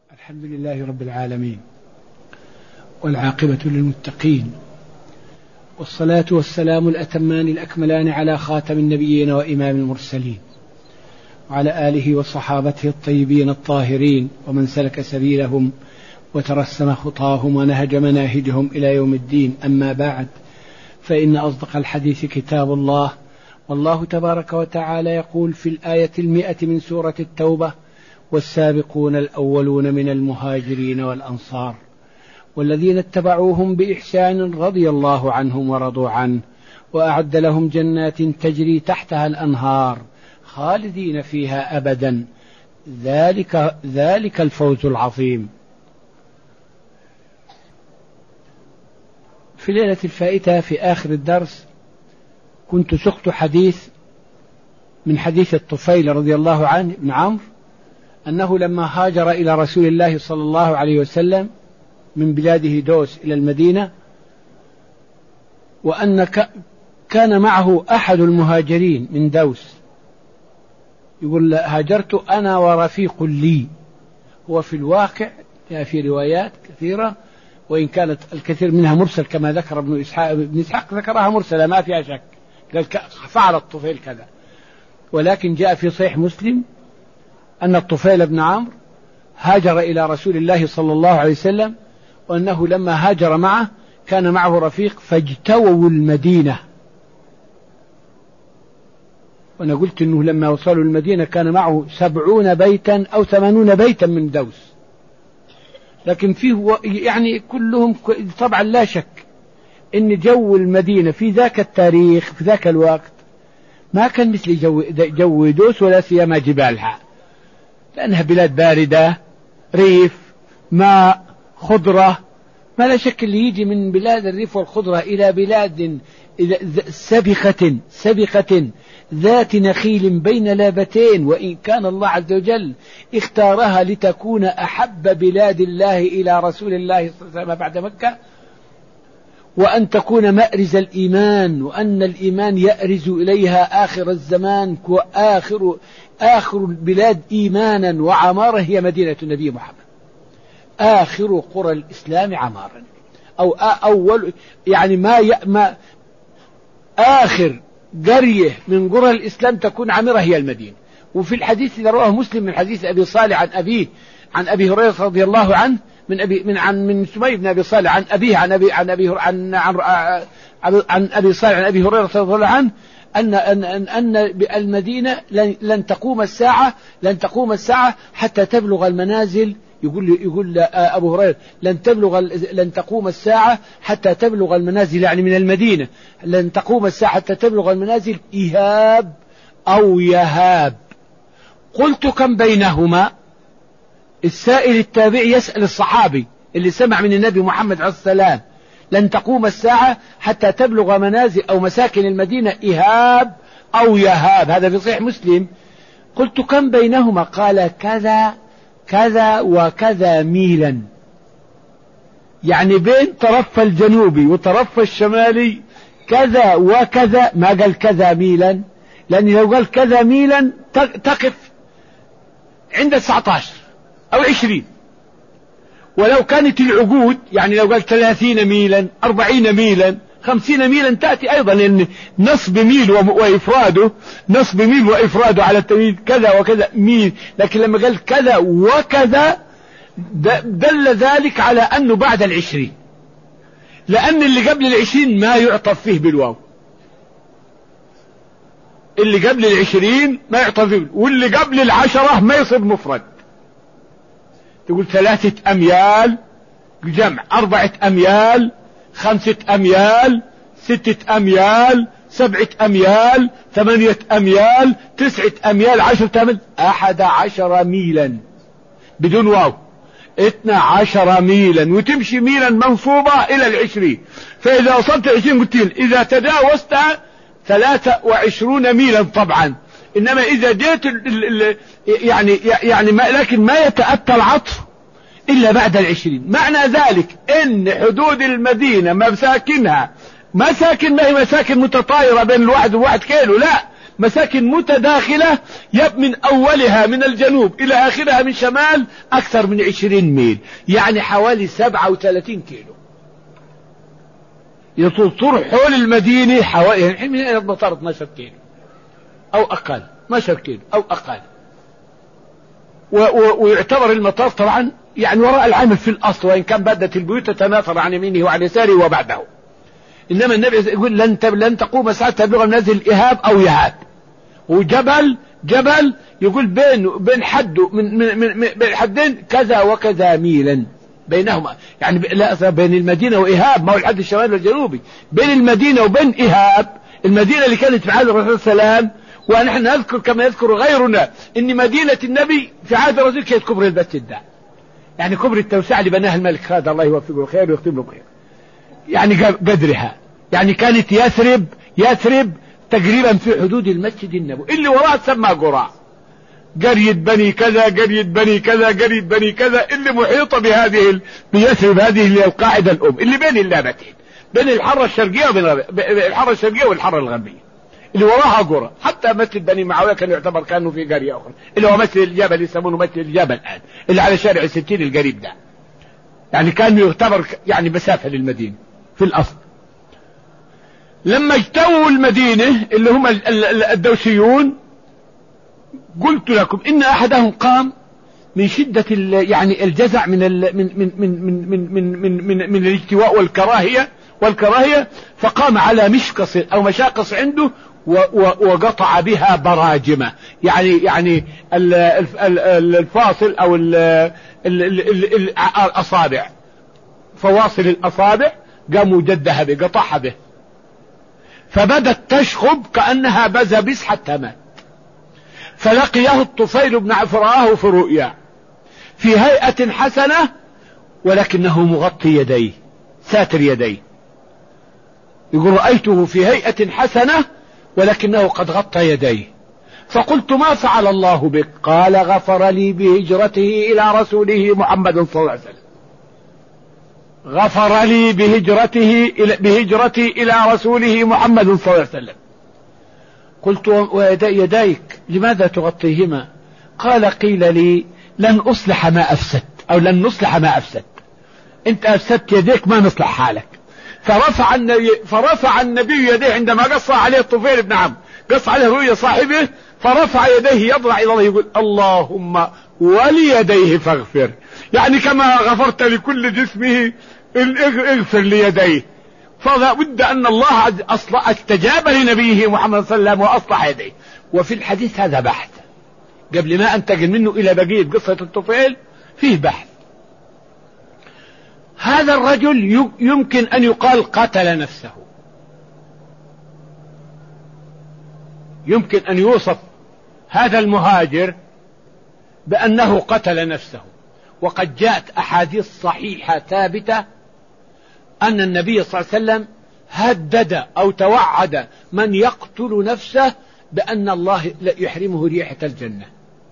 الحمد لله رب العالمين، والعاقبة للمتقين، والصلاة والسلام الأتمان الأكملان على خاتم النبيين وإمام المرسلين، وعلى آله وصحابته الطيبين الطاهرين، ومن سلك سبيلهم وترسم خطاهم ونهج مناهجهم إلى يوم الدين. أما بعد، فإن أصدق الحديث كتاب الله، والله تبارك وتعالى يقول في الآية 100 من سورة التوبة: والسابقون الأولون من المهاجرين والأنصار والذين اتبعوهم بإحسان رضي الله عنهم ورضوا عنه وأعد لهم جنات تجري تحتها الأنهار خالدين فيها أبدا، ذلك الفوز العظيم. في ليلة الفائتة في آخر الدرس كنت سقت حديث من حديث الطفيل رضي الله عنه بن عمرو أنه لما هاجر إلى رسول الله صلى الله عليه وسلم من بلاده دوس إلى المدينة، وأن كان معه أحد المهاجرين من دوس، يقول: هاجرت أنا ورفيق لي. هو في الواقع في روايات كثيرة، وإن كانت الكثير منها مرسل كما ذكر ابن إسحاق ذكرها مرسلة ما فيها شك، قال فعل الطفيل كذا، ولكن جاء في صحيح مسلم أن الطفيل بن عمرو هاجر إلى رسول الله صلى الله عليه وسلم، وأنه لما هاجر معه كان معه رفيق فاجتووا المدينة. وأنا قلت أنه لما وصلوا المدينة كان معه 70 بيتا أو 80 بيتا من دوس، لكن فيه يعني كلهم طبعا لا شك أن جو المدينة في ذاك التاريخ في ذاك الوقت ما كان مثل جو دوس، ولا سيما جبالها، لأنها بلاد باردة، ريف، ماء، خضرة. ما لا شك اللي يجي من بلاد الريف والخضرة إلى بلاد سبخة ذات نخيل بين لابتين، وإن كان الله عز وجل اختارها لتكون أحب بلاد الله إلى رسول الله صلى الله عليه وسلم بعد مكة، وأن تكون مأرز الإيمان، وأن الإيمان يأرز إليها آخر الزمان، آخر البلاد إيمانا وعمارة هي مدينة النبي محمد، آخر قرى الإسلام عمارا، أو أول يعني ما آخر قرية من قرى الإسلام تكون عامرة هي المدينة. وفي الحديث الذي رواه مسلم من حديث أبي صالح عن أبي هريرة رضي الله عنه من سمي بن أبي صالح عن أبيه عن أبي صالح عن أبي هريرة رضي الله عنه أن المدينة لن تقوم الساعة حتى تبلغ المنازل. يقول أبو هريرة لن تقوم الساعة حتى تبلغ المنازل، يعني من المدينة لن تقوم الساعة حتى تبلغ المنازل إيهاب أو يهاب. قلت: كم بينهما؟ السائل التابعي يسأل الصحابي اللي سمع من النبي محمد عليه السلام: لن تقوم الساعة حتى تبلغ منازل أو مساكن المدينة إيهاب أو يهاب، هذا في صحيح مسلم. قلت: كم بينهما؟ قال: كذا وكذا ميلا، يعني بين طرف الجنوبي وطرف الشمالي كذا وكذا، ما قال كذا ميلا، لأن لو قال كذا ميلا تقف عند 19 أو 20، ولو كانت العقود يعني لو قال 30 ميلا 40 ميلا 50 ميلا تأتي أيضا، لأن نصب ميل وإفراده على التمييز كذا وكذا ميل، لكن لما قال كذا وكذا دل ذلك على أنه بعد 20، لأن اللي قبل 20 ما يعطف فيه بالواو، اللي قبل 20 ما يعطف فيه، واللي قبل 10 ما يصير مفرد. تقول 3 أميال جمع، 4 أميال، 5 أميال، 6 أميال، 7 أميال، 8 أميال، 9 أميال، 10 أميال، 11 ميلا بدون واو، 12 ميلا، وتمشي ميلا منصوبة إلى 20. فإذا وصلت 20 قلت إذا تجاوزت 23 ميلا طبعا، إنما إذا جيت يعني لكن ما يتأتى العطف إلا بعد 20. معنى ذلك إن حدود المدينة مساكنها مساكن ما هي مساكن متطايرة بين الواحد والواحد كيلو، لا، مساكن متداخلة من أولها من الجنوب إلى آخرها من شمال أكثر من 20 ميل، يعني حوالي 37 كيلو. يطول حول المدينة حوالي يعني من المطار 12 كيلو أو أقل، 12 كيلو أو أقل. ويعتبر المطار طبعا يعني وراء العامل في الأصل، وإن كان بدت البيوت تتناثر عن يمينه وعن يساره وبعده. إنما النبي يقول لن تقوم ساعة تبلغ منازل إهاب أو يهاب. وجبل يقول بين حده بين حدين كذا وكذا ميلا بينهما، يعني لا بين المدينة وإهاب، ما هو الحد الشمالي والجنوبي، بين المدينة وبين إهاب، المدينة اللي كانت في عهد الرسول صلى الله عليه وسلم. ونحن نذكر كما يذكر غيرنا ان مدينة النبي في عهد الرسول كانت كبر المسجد ده، يعني كبر التوسعة اللي بناها الملك خالد الله يوفقه الخير ويختم له بخير، يعني قدرها، يعني كانت يثرب تقريبا في حدود المسجد النبوي، اللي وراها تسمى قرى، قرية بني كذا، قرية بني كذا، قرية بني كذا، اللي محيطة بيثرب هذه القاعدة الأم اللي بين اللابتين، بين الحارة الشرقية والحارة الغربية، اللي وراها قرى. حتى مسجد بني معاوية كان يعتبر كانه في قرية أخرى، اللي هو مسجد الجبل يسمونه مسجد الجبل الآن، اللي على شارع 60 القريب ده، يعني كان يعتبر يعني مسافة للمدينة في الأصل. لما اجتووا المدينة اللي هم الدوسيون، قلت لكم إن أحدهم قام من شدة يعني الجزع من من الاجتواء والكراهية، فقام على مشقص أو مشاقص عنده وقطع بها براجمة، يعني الفاصل أو الأصابع، فواصل الأصابع قاموا جدها به، قطعها به، فبدت تشخب كأنها بزبس حتى مات. فلقيه الطفيل بن فرآه في رؤيا في هيئة حسنة، ولكنه مغطي يديه، ساتر يديه. يقول رأيته في هيئة حسنة ولكنه قد غطى يديه، فقلت ما فعل الله بك؟ قال غفر لي بهجرته إلى رسوله محمد صلى الله عليه وسلم، غفر لي بهجرتي إلى رسوله محمد صلى الله عليه وسلم. قلت ويديك لماذا تغطيهما؟ قال قيل لي لن نصلح ما أفسدت، انت أفسدت يديك ما نصلح حالك. فرفع النبي يديه عندما قص عليه الطفيل بن عمرو، قص عليه رؤيا صاحبه، فرفع يديه يضرع إلى الله يقول اللهم وليديه فاغفر، يعني كما غفرت لكل جسمه اغفر ليديه. فلا بد أن الله استجاب لنبيه محمد صلى الله عليه وسلم وأصلح يديه. وفي الحديث هذا بحث، قبل ما أنتقل منه إلى بقية قصة الطفيل فيه بحث. هذا الرجل يمكن أن يقال قتل نفسه، يمكن أن يوصف هذا المهاجر بأنه قتل نفسه. وقد جاءت أحاديث صحيحة ثابتة أن النبي صلى الله عليه وسلم هدد أو توعد من يقتل نفسه بأن الله يحرمه ريحة الجنة.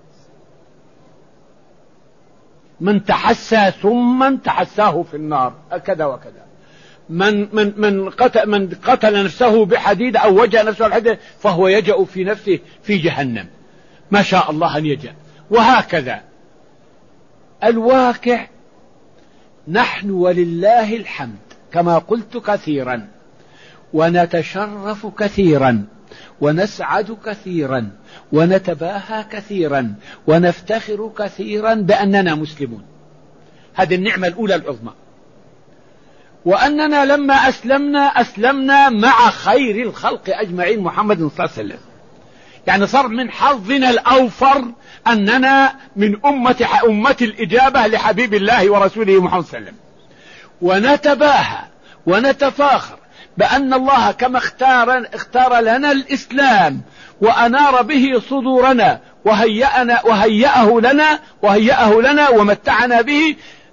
من تحسى ثم تحساه في النار كذا وكذا، من قتل نفسه بحديد أو وجه نفسه الحديد فهو يجأ في نفسه في جهنم، ما شاء الله أن يجأ. وهكذا الواقع، نحن ولله الحمد كما قلت كثيرا، ونتشرف كثيرا، ونسعد كثيرا، ونتباهى كثيرا، ونفتخر كثيرا بأننا مسلمون. هذه النعمة الأولى العظمى. وأننا لما أسلمنا مع خير الخلق أجمعين محمد صلى الله عليه وسلم، يعني صار من حظنا الأوفر أننا من أمة الإجابة لحبيب الله ورسوله محمد صلى الله عليه وسلم. ونتباهى ونتفاخر بأن الله كما اختار لنا الإسلام وأنار به صدورنا وهيأه لنا ومتعنا به،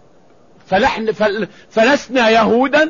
فلسنا يهودا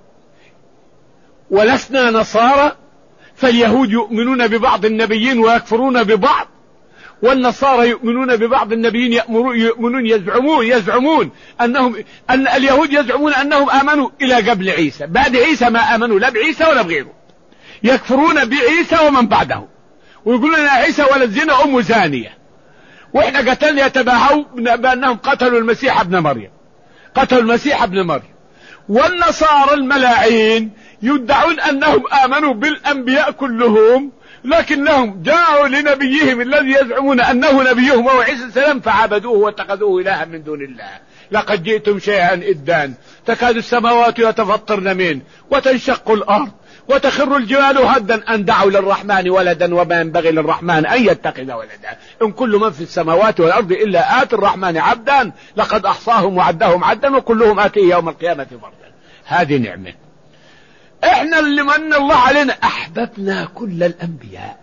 ولسنا نصارى. فاليهود يؤمنون ببعض النبيين ويكفرون ببعض، والنصارى يؤمنون ببعض النبيين يزعمون أن اليهود يزعمون أنهم آمنوا إلى قبل عيسى، بعد عيسى ما آمنوا لا بعيسى ولا بغيره، يكفرون بعيسى ومن بعده. ويقولون ان عيسى ولد زنا ام زانية، واحنا قتلنا يتباهوا بانهم قتلوا المسيح ابن مريم، قتلوا المسيح ابن مريم. والنصارى الملاعين يدعون انهم امنوا بالانبياء كلهم، لكنهم جاءوا لنبيهم الذي يزعمون انه نبيهم وهو عيسى السلام فعبدوه واتخذوه الها من دون الله. لقد جئتم شيئا إدا، تكاد السماوات يتفطرن منه وتنشق الارض وتخر الجبال هدا ان دعوا للرحمن ولدا وما ينبغي للرحمن ان يتخذ ولدا، ان كل من في السماوات والارض الا اتي الرحمن عبدا لقد احصاهم وعدهم عدا وكلهم اتيه يوم القيامه فردا. هذه نعمه. احنا اللي من الله علينا احببنا كل الانبياء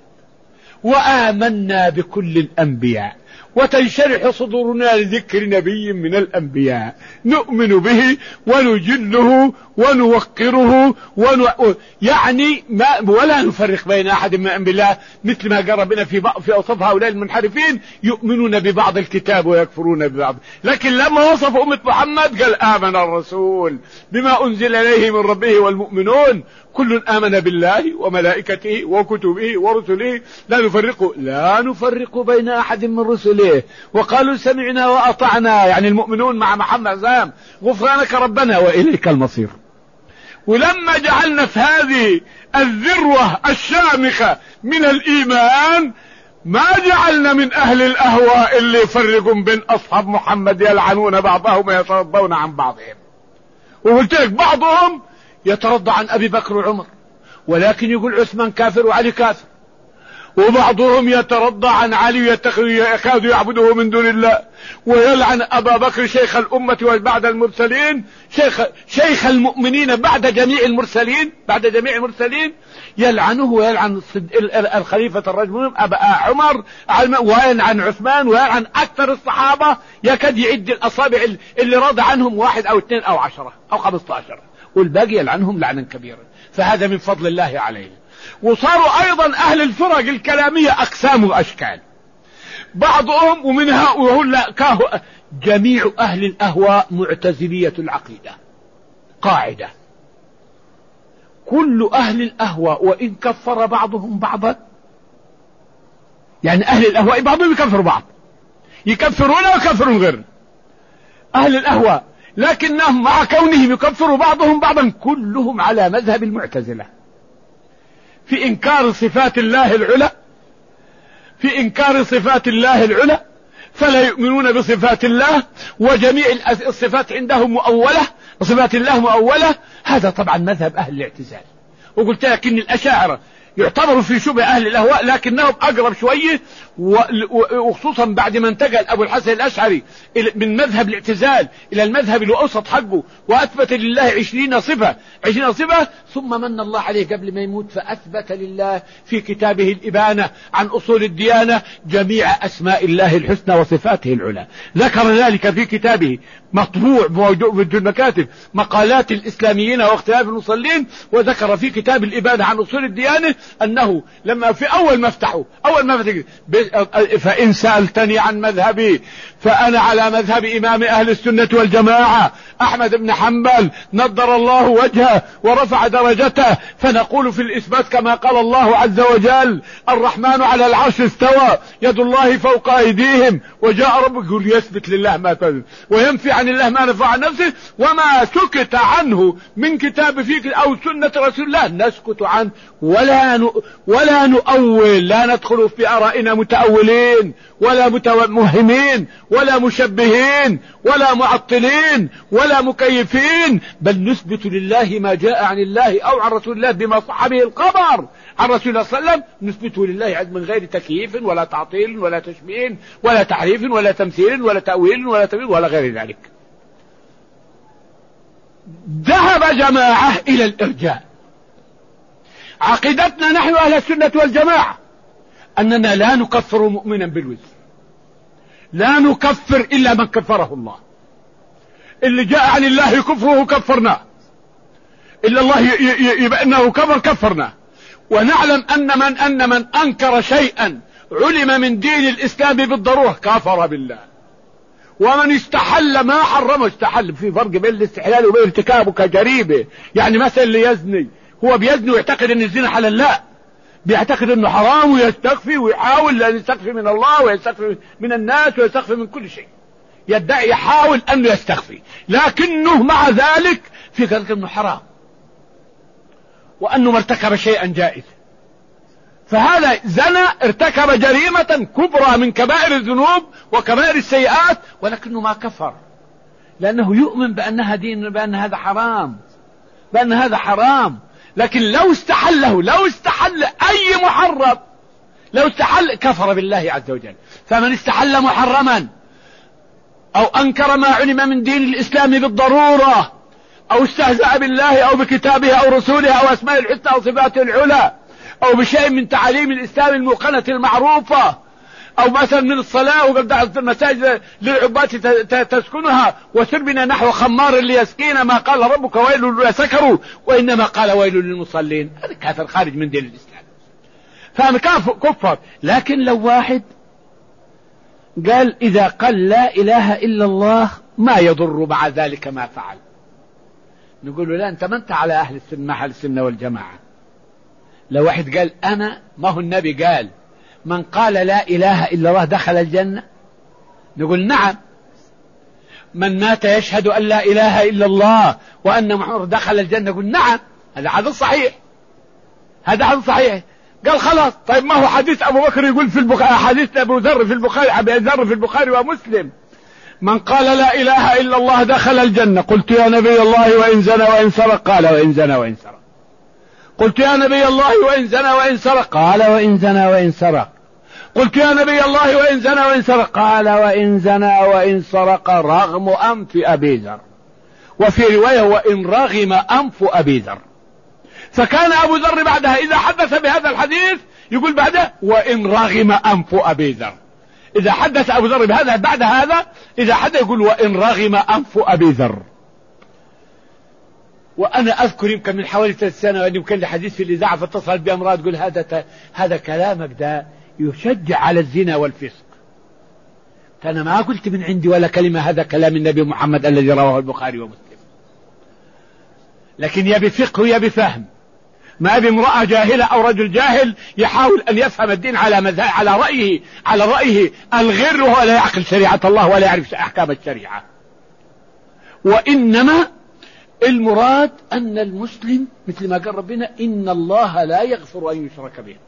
وامنا بكل الانبياء وتنشرح صدورنا لذكر نبي من الانبياء نؤمن به ونجله ونوقره يعني ولا نفرق بين احد من انبياء الله، مثل ما قال ربنا في اوصاف هؤلاء المنحرفين يؤمنون ببعض الكتاب ويكفرون ببعض. لكن لما وصف امه محمد قال امن الرسول بما انزل اليه من ربه والمؤمنون كل آمن بالله وملائكته وكتبه ورسله لا نفرق بين أحد من رسله وقالوا سمعنا وأطعنا، يعني المؤمنون مع محمد زام غفرانك ربنا وإليك المصير. ولما جعلنا في هذه الذروة الشامخة من الإيمان ما جعلنا من أهل الأهواء اللي يفرقون بين أصحاب محمد يلعنون بعضهم ويترضون عن بعضهم. وقلت لك بعضهم يترضى عن أبي بكر وعمر ولكن يقول عثمان كافر وعلي كافر، وبعضهم يترضى عن علي يكاد يعبده من دون الله ويلعن أبا بكر شيخ الأمة وبعد المرسلين شيخ المؤمنين بعد جميع المرسلين يلعنه ويلعن الخليفة الرجل أبا عمر ويلعن عثمان ويلعن أكثر الصحابة يكاد يعد الأصابع اللي رضى عنهم 1 أو 2 أو 10 أو 15 والباقي يلعنهم لعنا كبيرا. فهذا من فضل الله عليه. وصاروا أيضا أهل الفرق الكلامية أقسام وأشكال، بعضهم ومنها جميع أهل الأهواء معتزلية العقيدة. قاعدة: كل أهل الأهواء وإن كفر بعضهم بعضا، يعني أهل الأهواء بعضهم يكفر بعض، يكفرون ويكفرون غيرنا أهل الأهواء، لكنهم مع كونهم يكفروا بعضهم بعضا كلهم على مذهب المعتزلة في إنكار صفات الله العلى، فلا يؤمنون بصفات الله، وجميع الصفات عندهم مؤولة، صفات الله مؤولة. هذا طبعا مذهب أهل الاعتزال. وقلت لك إن الأشاعرة يعتبروا في شبه أهل الأهواء لكنهم أقرب شوية، وخصوصا بعد ما انتقل أبو الحسن الأشعري من مذهب الاعتزال إلى المذهب الأوسط حقه وأثبت لله 20 صفة ثم من الله عليه قبل ما يموت فأثبت لله في كتابه الإبانة عن أصول الديانة جميع أسماء الله الحسنى وصفاته العلى. ذكر ذلك في كتابه مطبوع موجود في المكاتب مقالات الإسلاميين واختلاف المصلين، وذكر في كتاب الإبانة عن أصول الديانة أنه لما في أول ما فتحوا فإن سألتني عن مذهبي فأنا على مذهب إمام أهل السنة والجماعة أحمد بن حنبل نضر الله وجهه ورفع درجته، فنقول في الإثبات كما قال الله عز وجل: الرحمن على العرش استوى يد الله فوق أيديهم وجاء ربك، يقول يثبت لله ما تثبت وينفي عن الله ما نفع عن نفسه، وما سكت عنه من كتاب فيك أو سنة رسول الله نسكت عنه ولا نؤول، لا ندخل في آرائنا متأولين ولا متوهمين ولا مشبهين ولا معطلين ولا مكيفين، بل نثبت لله ما جاء عن الله أو عن رسول الله بما صح به الخبر عن رسول الله صلى الله عليه وسلم، نثبته لله من غير تكييف ولا تعطيل ولا تشبيه ولا تحريف ولا تمثيل ولا تأويل ولا تبيين ولا غير ذلك. ذهب جماعة إلى الإرجاء. عقيدتنا نحن أهل السنة والجماعة أننا لا نكفر مؤمنا بالوزر، لا نكفر إلا من كفره الله، اللي جاء عن الله كفره كفرناه، إلا الله يبقى كفر كفرناه. ونعلم أن من أنكر شيئا علم من دين الإسلام بالضرورة كفر بالله، ومن استحل ما حرمه استحل. في فرق بين الاستحلال وبين ارتكابه كجريمة. يعني مثلا اللي يزني هو بيزني ويعتقد ان الزنا حلال، لا، بيعتقد انه حرام ويستخفي ويحاول ان يستخفي من الله ويستخفي من الناس ويستخفي من كل شيء، يدعي يحاول انه يستخفي، لكنه مع ذلك في قلبه انه حرام وانه ارتكب شيئا جائزا. فهذا زنى، ارتكب جريمة كبرى من كبائر الذنوب وكبائر السيئات، ولكنه ما كفر، لأنه يؤمن بأنها دين، بأن هذا حرام، بأن هذا حرام. لكن لو استحل أي محرم، لو استحل كفر بالله عز وجل. فمن استحل محرما أو أنكر ما علم من دين الإسلام بالضرورة، أو استهزأ بالله أو بكتابه أو رسوله أو أسماء الحسنى أو صفاته العلى، أو بشيء من تعاليم الإسلام الموقنة المعروفة، أو مثلا من الصلاة وقد دعت المساجد للعباد تسكنها وسر بنا نحو خمار ليسقينا، ما قال ربك ويل للذين سكروا وإنما قال ويل للمصلين. هذا كافر خارج من دين الإسلام، فأنا كفر. لكن لو واحد قال إذا قال لا إله إلا الله ما يضر مع ذلك ما فعل، نقول له لا، أنت ما أنت على أهل السنة والجماعة. لو واحد قال أنا، ما هو النبي قال من قال لا إله إلا الله دخل الجنة؟ نقول نعم. من مات يشهد أن لا إله إلا الله وأن محمد دخل الجنة؟ نقول نعم، هذا حديث صحيح، هذا حديث صحيح. قال خلاص، طيب ما هو حديث أبو بكر يقول في البخاري، حديث أبو ذر في البخاري، أبي ذر في البخاري ومسلم، من قال لا إله إلا الله دخل الجنة. قلت يا نبي الله وإن زنى وإن سرق؟ قال وإن زنى وإن سرق. قلت يا نبي الله وإن زنى وإن سرق؟ قال وإن زنى وإن سرق. قلت يا نبي الله وإن زنى وإن سرق؟ قال وإن زنى وإن سرق رغم أنف أبي ذر، وفي رواية وإن رغم أنف أبي ذر. فكان أبو ذر بعدها إذا حدث بهذا الحديث يقول بعده وإن رغم أنف أبي ذر. إذا حدث أبو ذر بهذا بعد هذا، إذا حدث يقول وإن رغم أنف أبي ذر. وأنا أذكر يمكن من حوالي 3 سنة أن يمكن لي حديث في الإذاعة، فاتصلت بأمرأة تقول هذا كلامك ده يشجع على الزنا والفسق. أنا ما قلت من عندي ولا كلمة، هذا كلام النبي محمد الذي رواه البخاري ومسلم. لكن يبي فقه ويبي فهم، ما يبي امرأة جاهلة أو رجل جاهل يحاول أن يفهم الدين على رأيه الغير، وهو لا يعقل شريعة الله ولا يعرف أحكام الشريعة. وإنما المراد أن المسلم مثل ما قال ربنا إن الله لا يغفر أن يشرك به،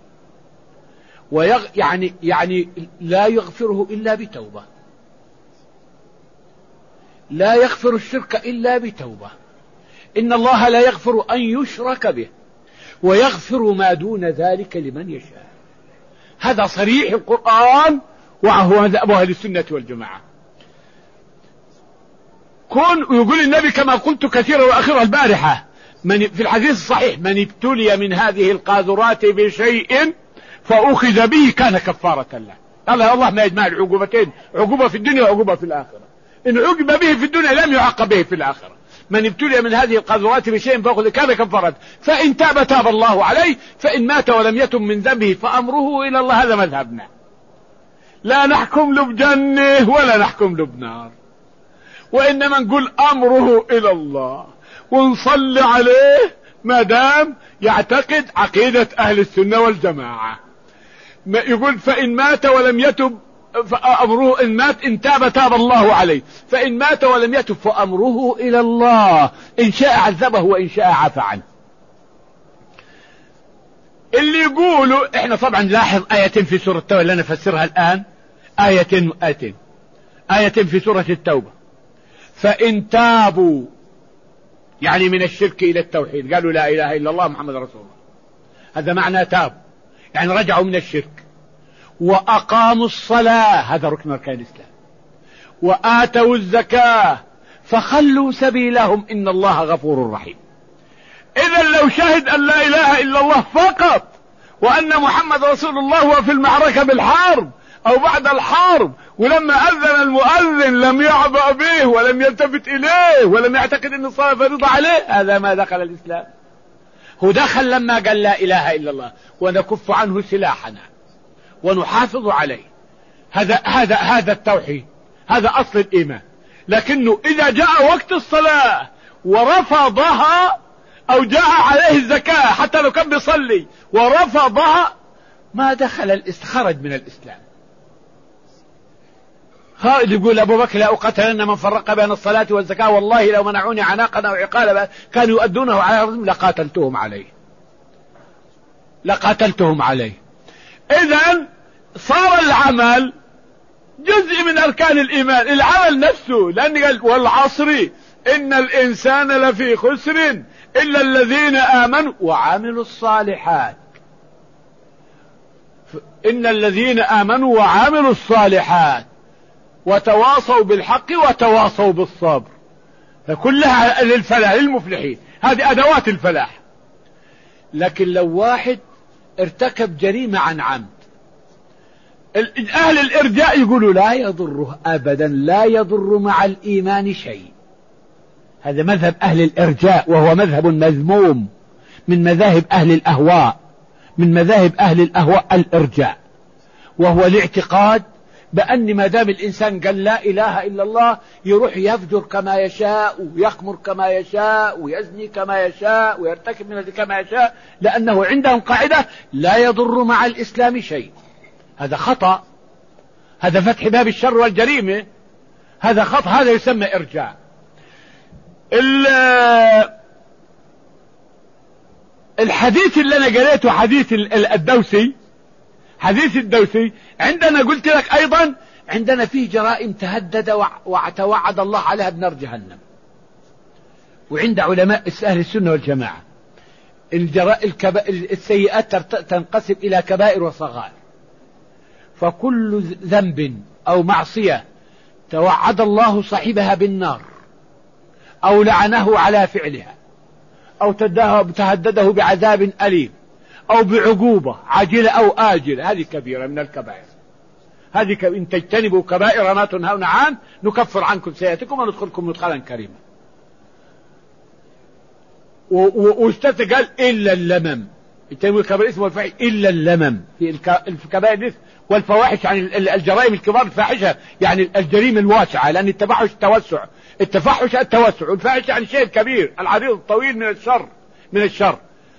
يعني لا يغفره إلا بتوبة، لا يغفر الشرك إلا بتوبة. إن الله لا يغفر أن يشرك به ويغفر ما دون ذلك لمن يشاء. هذا صريح القرآن، وهو مذهب أهل السنة والجماعة. ويقول النبي كما قلت كثيرا وأخيرا البارحة في الحديث الصحيح: من ابتلي من هذه القاذورات بشيء فأخذ به كان كفارة له. الله ما يجمع العقوبتين، عقوبة في الدنيا وعقوبة في الآخرة. إن عقب به في الدنيا لم يعاقب به في الآخرة. من ابتلي من هذه القاذورات بشيء فأخذ كان كفارة، فإن تاب الله عليه، فإن مات ولم يتم من ذنبه فأمره إلى الله. هذا مذهبنا، لا نحكم له بجنة ولا نحكم له بنار، وإنما نقول أمره إلى الله ونصلي عليه ما دام يعتقد عقيدة أهل السنة والجماعة. يقول فإن مات ولم يتب فأمره، إن مات إن تاب الله عليه، فإن مات ولم يتب فأمره إلى الله، إن شاء عذبه وإن شاء عفى عنه. اللي يقولوا إحنا طبعا لاحظ آية في سورة التوبة اللي أنا أفسرها الآن، آية في سورة التوبة: فإن تابوا، يعني من الشرك إلى التوحيد، قالوا لا إله إلا الله محمد رسول الله، هذا معنى تاب، يعني رجعوا من الشرك. وأقاموا الصلاة، هذا ركن أركان الإسلام. وآتوا الزكاة فخلوا سبيلهم إن الله غفور رحيم. إذا لو شهد أن لا إله إلا الله فقط وأن محمد رسول الله هو في المعركة بالحرب أو بعد الحرب، ولما أذن المؤذن لم يعبأ به ولم يلتفت إليه ولم يعتقد أن الصلاة فريضة عليه، هذا ما دخل الإسلام. هو دخل لما قال لا إله إلا الله، ونكف عنه سلاحنا ونحافظ عليه. هذا التوحيد، هذا أصل الإيمان. لكنه إذا جاء وقت الصلاة ورفضها أو جاء عليه الزكاة حتى لو كان بيصلي ورفضها ما دخل خرج من الإسلام. اللي يقول أبو بكر لا أقاتلن من فرق بين الصلاة والزكاة والله لو منعوني عناقا أو عقالا كانوا يؤدونه على رزم لقاتلتهم عليه. إذن صار العمل جزء من أركان الإيمان، العمل نفسه، لأن قال والعصر إن الإنسان لفي خسر إلا الذين آمنوا وعملوا الصالحات. إن الذين آمنوا وعملوا الصالحات وتواصوا بالحق وتواصوا بالصبر، فكلها للفلاح للمفلحين، هذه أدوات الفلاح. لكن لو واحد ارتكب جريمة عن عمد، أهل الإرجاء يقولوا لا يضره أبدا، لا يضر مع الإيمان شيء. هذا مذهب أهل الإرجاء، وهو مذهب مذموم من مذاهب أهل الأهواء، من مذاهب أهل الأهواء الإرجاء، وهو الاعتقاد بأن ما دام الإنسان قال لا إله إلا الله يروح يفجر كما يشاء ويخمر كما يشاء ويزني كما يشاء ويرتكب من كما يشاء، لأنه عندهم قاعدة لا يضر مع الإسلام شيء. هذا خطأ، هذا فتح باب الشر والجريمة، هذا خطأ، هذا يسمى إرجاء. الحديث اللي أنا قريته حديث الدوسي، حديث الدوسي، عندنا قلت لك أيضا عندنا فيه جرائم تهدد وتوعد الله عليها بنار جهنم. وعند علماء أهل السنة والجماعة السيئات تنقسم إلى كبائر وصغائر، فكل ذنب أو معصية توعد الله صاحبها بالنار أو لعنه على فعلها أو تهدده بعذاب أليم أو بعقوبة عاجلة أو آجلة، هذه كبيرة من الكبائر. هذه إن تجتنبوا كبائر ما تنهون عنه نكفر عنكم سيئاتكم وندخلكم مدخلا كريما. واستثنى قال إلا اللمم، يجتنبوا الكبائر الإثم والفواحش إلا اللمم، في الكبائر الإثم والفواحش يعني الجرائم الكبار الفاحشة، يعني الجريمة الواسعة، لأن التفحش التوسع، التفحش التوسع، والفاحش يعني الشيء الكبير العريض الطويل من الشر.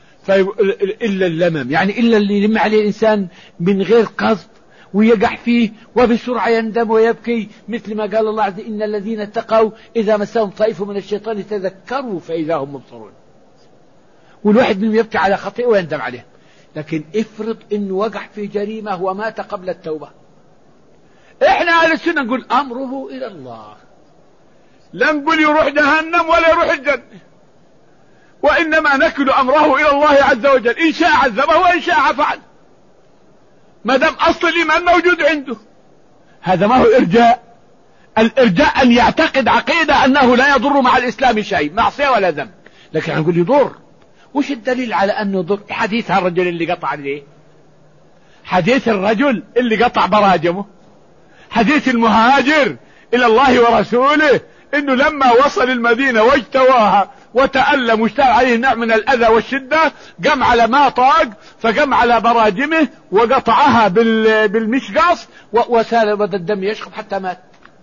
إلا اللمم يعني إلا اللي يلم عليه الإنسان من غير قصد ويقع فيه وبسرعة يندم ويبكي، مثل ما قال الله عز وجل إن الذين اتقوا إذا مسهم طائف من الشيطان تذكروا فإذا هم مبصرون. والواحد منهم يبكي على خطيئه ويندم عليه. لكن افرض إنه وقع في جريمة ومات قبل التوبة، إحنا أهل السنة نقول أمره إلى الله، لا نقول يروح جهنم ولا يروح الجنة، وإنما نكل أمره إلى الله عز وجل، إن شاء عذبه وإن شاء عفى عنه، ما دام أصل الإيمان موجود عنده. هذا ما هو إرجاء. الإرجاء أن يعتقد عقيدة أنه لا يضر مع الإسلام شيء، معصية ولا ذنب، لكن نقول يضر. وش الدليل على أنه يضر؟ حديث الرجل اللي قطع ليه، حديث الرجل اللي قطع براجمه، حديث المهاجر إلى الله ورسوله إنه لما وصل المدينة واجتواها وتألم واشتغل عليه نوع من الأذى والشدة، قام على ما طاق، فقام على براجمه وقطعها بالمشقص وسال بدأ الدم يشخب حتى مات.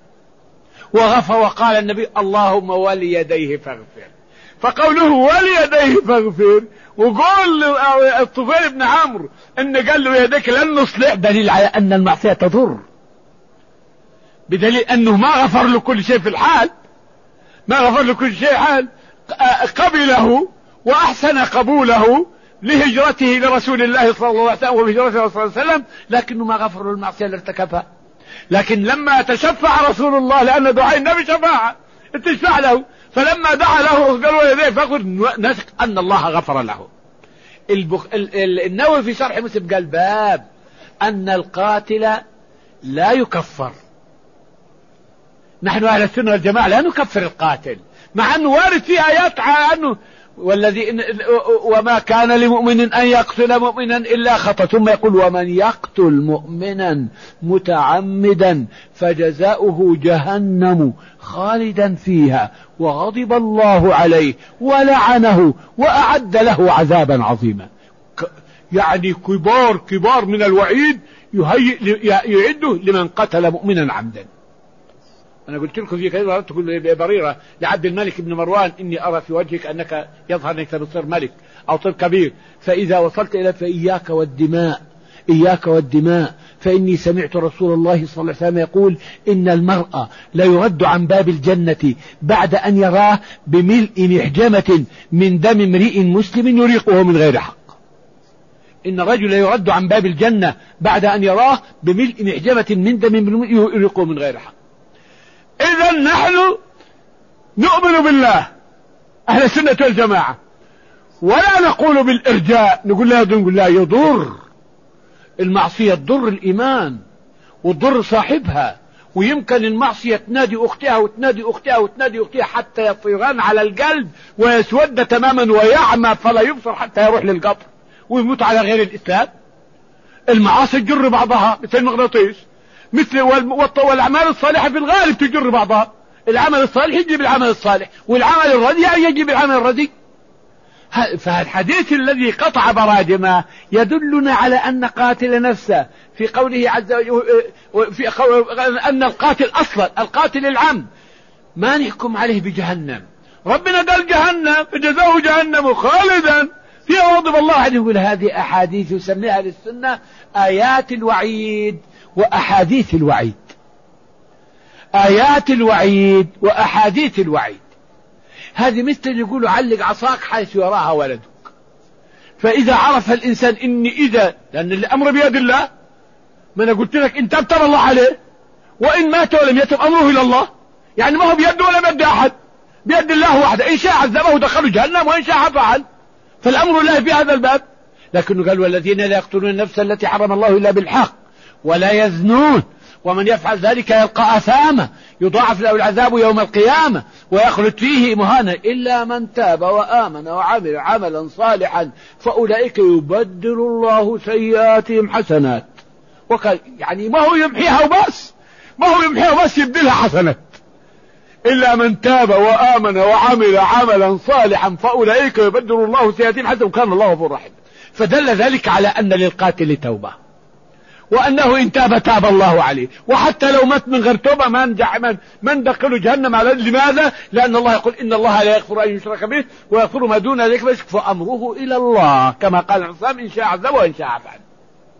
وغفى وقال النبي اللهم وليديه فاغفر. فقوله وليديه فاغفر وقول الطفيل بن عمرو ان قال له يديك لن نصلح، دليل على ان المعصية تضر، بدليل انه ما غفر له كل شيء في الحال، ما غفر له كل شيء حال، قبله وأحسن قبوله لهجرته لرسول الله صلى الله عليه وسلم وهجرته صلى الله عليه وسلم، لكنه ما غفر له المعصية اللي ارتكبها. لكن لما تشفع رسول الله، لأن دعاء النبي شفاعة تشفع له، فلما دعا له قالوا يديه فاغفر، نثق أن الله غفر له. النووي في شرح مسلم قال باب أن القاتل لا يكفر. نحن أهل السنة والجماعة لا نكفر القاتل، مع أنه وارد في آيات عنه وما كان لمؤمن أن يقتل مؤمنا إلا خطأ، ثم يقول ومن يقتل مؤمنا متعمدا فجزاؤه جهنم خالدا فيها وغضب الله عليه ولعنه وأعد له عذابا عظيما. يعني كبار من الوعيد يعده لمن قتل مؤمنا عمدا. أنا قلت لكم في كذا تقول بريرة لعبد الملك بن مروان إني أرى في وجهك أنك يظهر أنك تصير ملك أو تصير كبير، فإذا وصلت إلى فإياك والدماء، إياك والدماء، فإني سمعت رسول الله صلى الله عليه وسلم يقول إن المرء لا يرد عن باب الجنة بعد أن يراه بملء محجمة من دم امرئ مسلم يريقه من غير حق. إن الرجل يرد عن باب الجنة بعد أن يراه بملء محجمة من دم يريقه من غير حق. إذا نحن نؤمن بالله أهل السنة والجماعة، ولا نقول بالإرجاء، نقول لا يضر المعصية، تضر الإيمان وتضر صاحبها، ويمكن المعصية تنادي أختها وتنادي أختها وتنادي أختها حتى يطيران على القلب ويسود تماما ويعمى فلا يبصر حتى يروح للقبر ويموت على غير الإسلام. المعاصي تجر بعضها مثل المغناطيس، مثل والأعمال الصالحة في الغالب تجر بعضها. العمل الصالح يجيب العمل الصالح، والعمل الردي يجيب العمل الردي. فالحديث الذي قطع براجمه يدلنا على أن قاتل نفسه في قوله عز وجل أن القاتل أصلا القاتل العمد ما نحكم عليه بجهنم. ربنا قال جهنم فجزاه جهنم خالدا فيها غضب الله عليه. يقول هذه أحاديث يسميها للسنة آيات الوعيد وأحاديث الوعيد، آيات الوعيد وأحاديث الوعيد. هذه مثل يقولوا علق عصاك حيث يراها ولدك. فإذا عرف الإنسان لأن الأمر بيد الله، ما أنا قلت لك إن تاب الله عليه، وإن مات ولم يتب أمره إلى الله. يعني ما هو بيده ولا بيد أحد، بيد الله وحده. إن شاء عذبه ودخله جهنم وإن شاء عفى عنه، فالأمر الله في هذا الباب. لكنه قال والذين لا يقتلون النفس التي حرم الله إلا بالحق ولا يزنون ومن يفعل ذلك يلقى أثاما يضاعف له العذاب يوم القيامة ويخلد فيه مهانا إلا من تاب وآمن وعمل عملا صالحا فأولئك يبدل الله سيئاتهم حسنات. وقال يعني ما هو يمحيها وبس، ما هو يمحيها وبس، يبدلها حسنات. إلا من تاب وآمن وعمل عملا صالحا فأولئك يبدل الله سيئاتهم حسنات وكان الله غفورا رحيما. فدل ذلك على أن للقاتل توبة، وأنه إن تاب تاب الله عليه، وحتى لو مات من غير توبة ما ندخله جهنم. على لماذا؟ لأن الله يقول إن الله لا يغفر أن يشرك به ويغفر ما دون ذلك فأمره إلى الله، كما قال الإسلام إن شاء عذبه وإن شاء عفى عنه.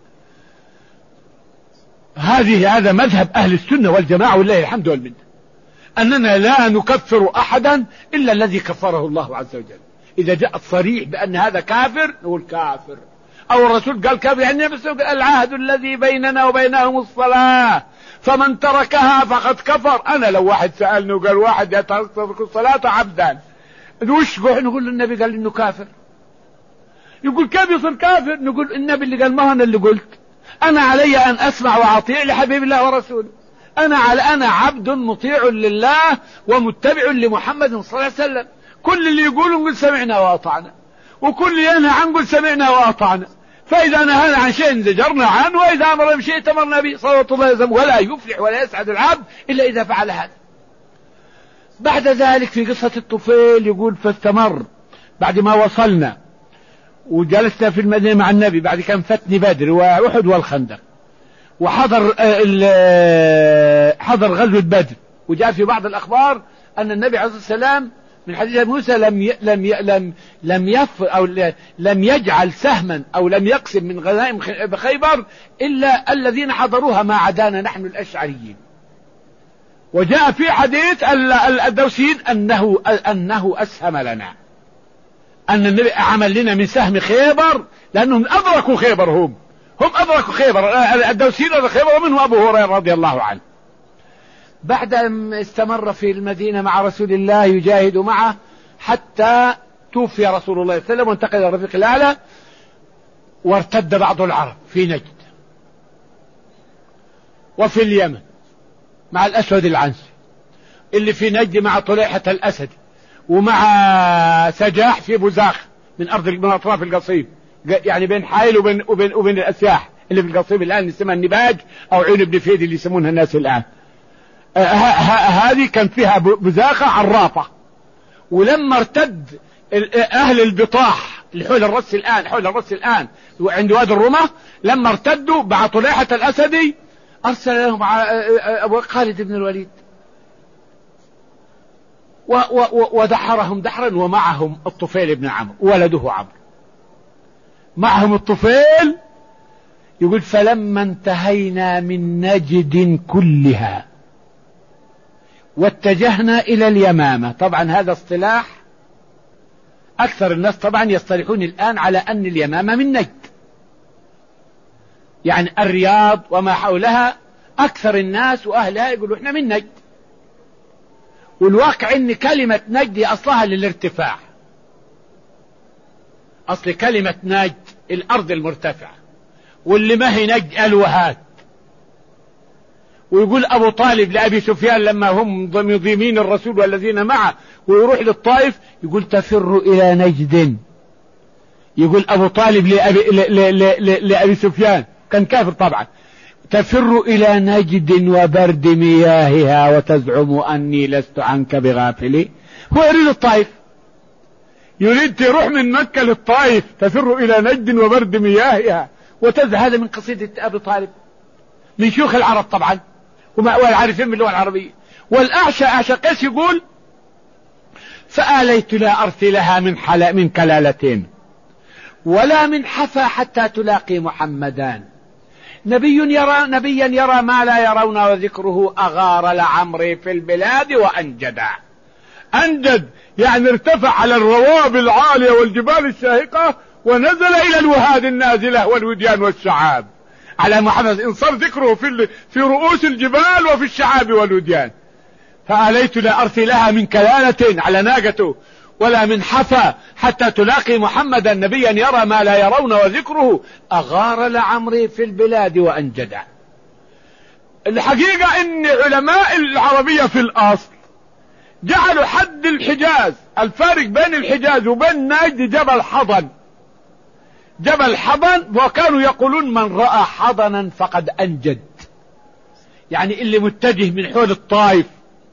هذا مذهب أهل السنة والجماعة والله الحمد والمنة، أننا لا نكفر أحدا إلا الذي كفره الله عز وجل. إذا جاء الصريح بأن هذا كافر نقول كافر، أو الرسول قال كافر. يعني بس العهد الذي بيننا وبينهم الصلاة فمن تركها فقد كفر. أنا لو واحد سألني وقال واحد يترك الصلاة عبدا وش نقول النبي قال إنه كافر. يقول كيف يصير كافر؟ نقول النبي اللي قال ما أنا اللي قلت، أنا علي أن أسمع وأطيع لحبيب الله ورسوله. أنا عبد مطيع لله ومتبع لمحمد صلى الله عليه وسلم. كل اللي يقوله نقول سمعنا وأطعنا، وكل اللي ينهى عنه نقول سمعنا وأطعنا. فإذا نهانا عن شيء زجرنا عنه، وإذا أمر بشيء تمرنا به صلى الله عليه وسلم. ولا يفلح ولا يسعد العبد إلا إذا فعل هذا. بعد ذلك في قصة الطفيل يقول فاستمر بعد ما وصلنا وجلسنا في المدينة مع النبي بعد كان فتني بدر وأحد والخندق، وحضر حضر غزوة بدر. وجاء في بعض الأخبار أن النبي عليه الصلاة والسلام من حديث موسى لم يجعل سهما أو لم يقسم من غنائم بخيبر إلا الذين حضروها ما عدانا نحن الأشعريين. وجاء في حديث الدوسيين أنه أسهم لنا، أن النبي عمل لنا من سهم خيبر لأنهم أدركوا خيبر. هم أدركوا خيبر، الدوسيين أدركوا خيبر ومنهم أبو هريرة رضي الله عنه. بعد أن استمر في المدينة مع رسول الله يجاهد معه حتى توفي رسول الله صلى الله عليه وسلم وانتقل إلى الرفيق الأعلى. وارتد بعض العرب في نجد وفي اليمن مع الأسود العنسي، اللي في نجد مع طليحة الأسد ومع سجاح في بزاخ من أطراف القصيم، يعني بين حائل وبين الأسياح اللي في القصيم الآن اسمها النباج أو عين ابن فيد اللي يسمونها الناس الآن. هذه كان فيها بزاخة عراطة. ولما ارتد أهل البطاح اللي حول الرس الآن عند وادي الرمة، لما ارتدوا مع طليحة الأسدي أرسل لهم أبو خالد بن الوليد ودحرهم دحرا، ومعهم الطفيل بن عمرو ولده عمرو، معهم الطفيل. يقول فلما انتهينا من نجد كلها واتجهنا إلى اليمامة. طبعا هذا اصطلاح أكثر الناس طبعا يصطلحون الآن على أن اليمامة من نجد، يعني الرياض وما حولها أكثر الناس وأهلها يقولوا إحنا من نجد. والواقع إن كلمة نجد أصلها للارتفاع، أصل كلمة نجد الأرض المرتفعة، واللي ما هي نجد الوهات. ويقول أبو طالب لأبي سفيان لما هم ضمين الرسول والذين معه ويروح للطائف يقول تفر إلى نجد. يقول أبو طالب لأبي سفيان كان كافر طبعا، تفر إلى نجد وبرد مياهها وتزعم أني لست عنك بغافل. هو يريد الطائف، يريد تروح من مكة للطائف، تفر إلى نجد وبرد مياهها وتزعم. هذا من قصيدة أبي طالب من شيوخ العرب طبعا والعارفين من اللغة العربية. والأعشى قيس يقول فآليت لا أرثي لها من كلالتين ولا من حفا حتى تلاقي محمدان. نبيا يرى ما لا يرون وذكره أغار لعمري في البلاد وأنجدا. أنجد يعني ارتفع على الروابي العالية والجبال الشاهقة ونزل إلى الوهاد النازلة والوديان والشعاب. على محمد إن صار ذكره في رؤوس الجبال وفي الشعاب والوديان. فآليت لا أرثي لها من كلالة على ناقته ولا من حفا حتى تلاقي محمدا نبيا يرى ما لا يرون وذكره أغار لعمري في البلاد وأنجدا. الحقيقة إن علماء العربية في الأصل جعلوا حد الحجاز، الفارق بين الحجاز وبين نجد جبل حضن. جبل حضن، وكانوا يقولون من رأى حضنا فقد أنجد، يعني اللي متجه من حول الطائف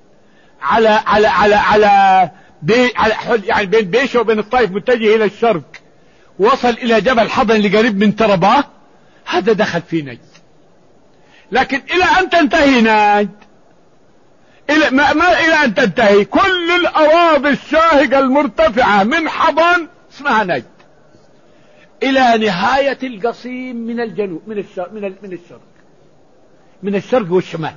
يعني بين بيشه وبين الطائف متجه إلى الشرق، وصل إلى جبل حضن اللي قريب من ترباه، هذا دخل في نجد. لكن إلى أن تنتهي نجد، إلى أن تنتهي كل الأراضي الشاهقة المرتفعة من حضن اسمها نجد إلى نهاية القصيم من الجنوب من الشرق والشمال،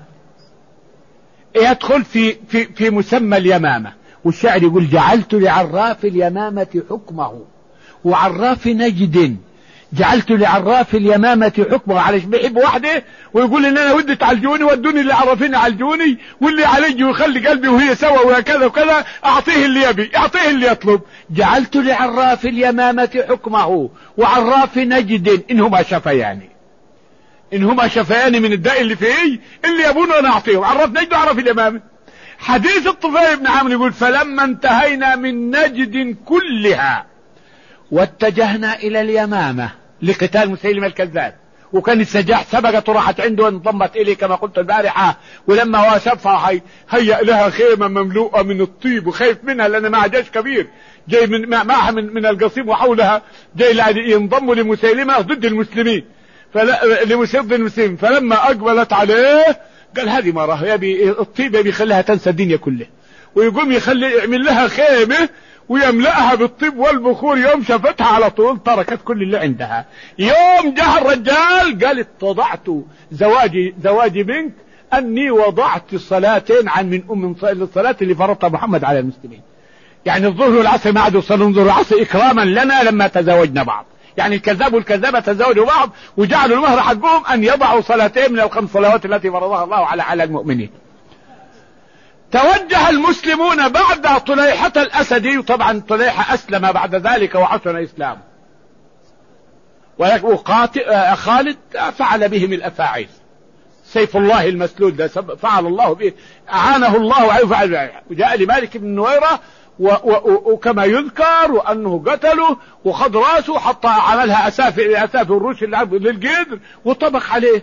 يدخل في مسمى اليمامة. والشاعر يقول جعلت لعراف اليمامة حكمه وعراف نجد، جعلت لعراف اليمامة حكمه. على بيحب واحدة ويقول ان انا ودي تعالجوني ودوني اللي عرفيني عالجوني، واللي علي ويخلي قلبي وهي سوا وكذا وكذا، اعطيه اللي يبي اعطيه اللي يطلب. جعلت لعراف اليمامة حكمه وعراف نجد انهما شفيان، انهما شفيان من الداء اللي فيه اللي يبون انا اعطيهم. عراف نجد وعراف اليمامة. حديث الطفيل بن عمرو يقول فلما انتهينا من نجد كلها واتجهنا الى اليمامة لقتال مسيلمة الكذاب، وكان السجاح سبقت وراحت عنده وانضمت اليه كما قلت البارحة. ولما واسفها هيأ لها خيمة مملوءة من الطيب وخايف منها لان معها جيش كبير جاي معها من القصيم وحولها جاي ينضموا لمسيلمة ضد المسلمين، ضد المسلمين. فلما اقبلت عليه قال هذه مرة يبي الطيب يبي يخليها تنسى الدنيا كله، ويقوم يعمل لها خيمة ويملأها بالطيب والبخور. يوم شافتها على طول تركت كل اللي عندها. يوم جاء الرجال قالت وضعت زواجي منك أني وضعت صلاتين من الصلاة اللي فرضتها محمد على المسلمين. يعني الظهر والعصر ما عاد يصلون الظهر والعصر إكراما لنا لما تزوجنا بعض. يعني الكذاب والكذابة تزوجوا بعض وجعلوا المهر حقهم أن يضعوا صلاتين من الخمس صلوات التي فرضها الله على المؤمنين. توجه المسلمون بعد طليحة الأسدي، وطبعا طليحة أسلم بعد ذلك وحسن إسلامه، خالد فعل بهم الأفاعيل. سيف الله المسلول ده فعل الله به، أعانه الله وفعل. وجاء لمالك بن نويرة وكما يذكر وأنه قتله وخذ راسه حتى عملها أسافل الروس للقدر وطبق عليه.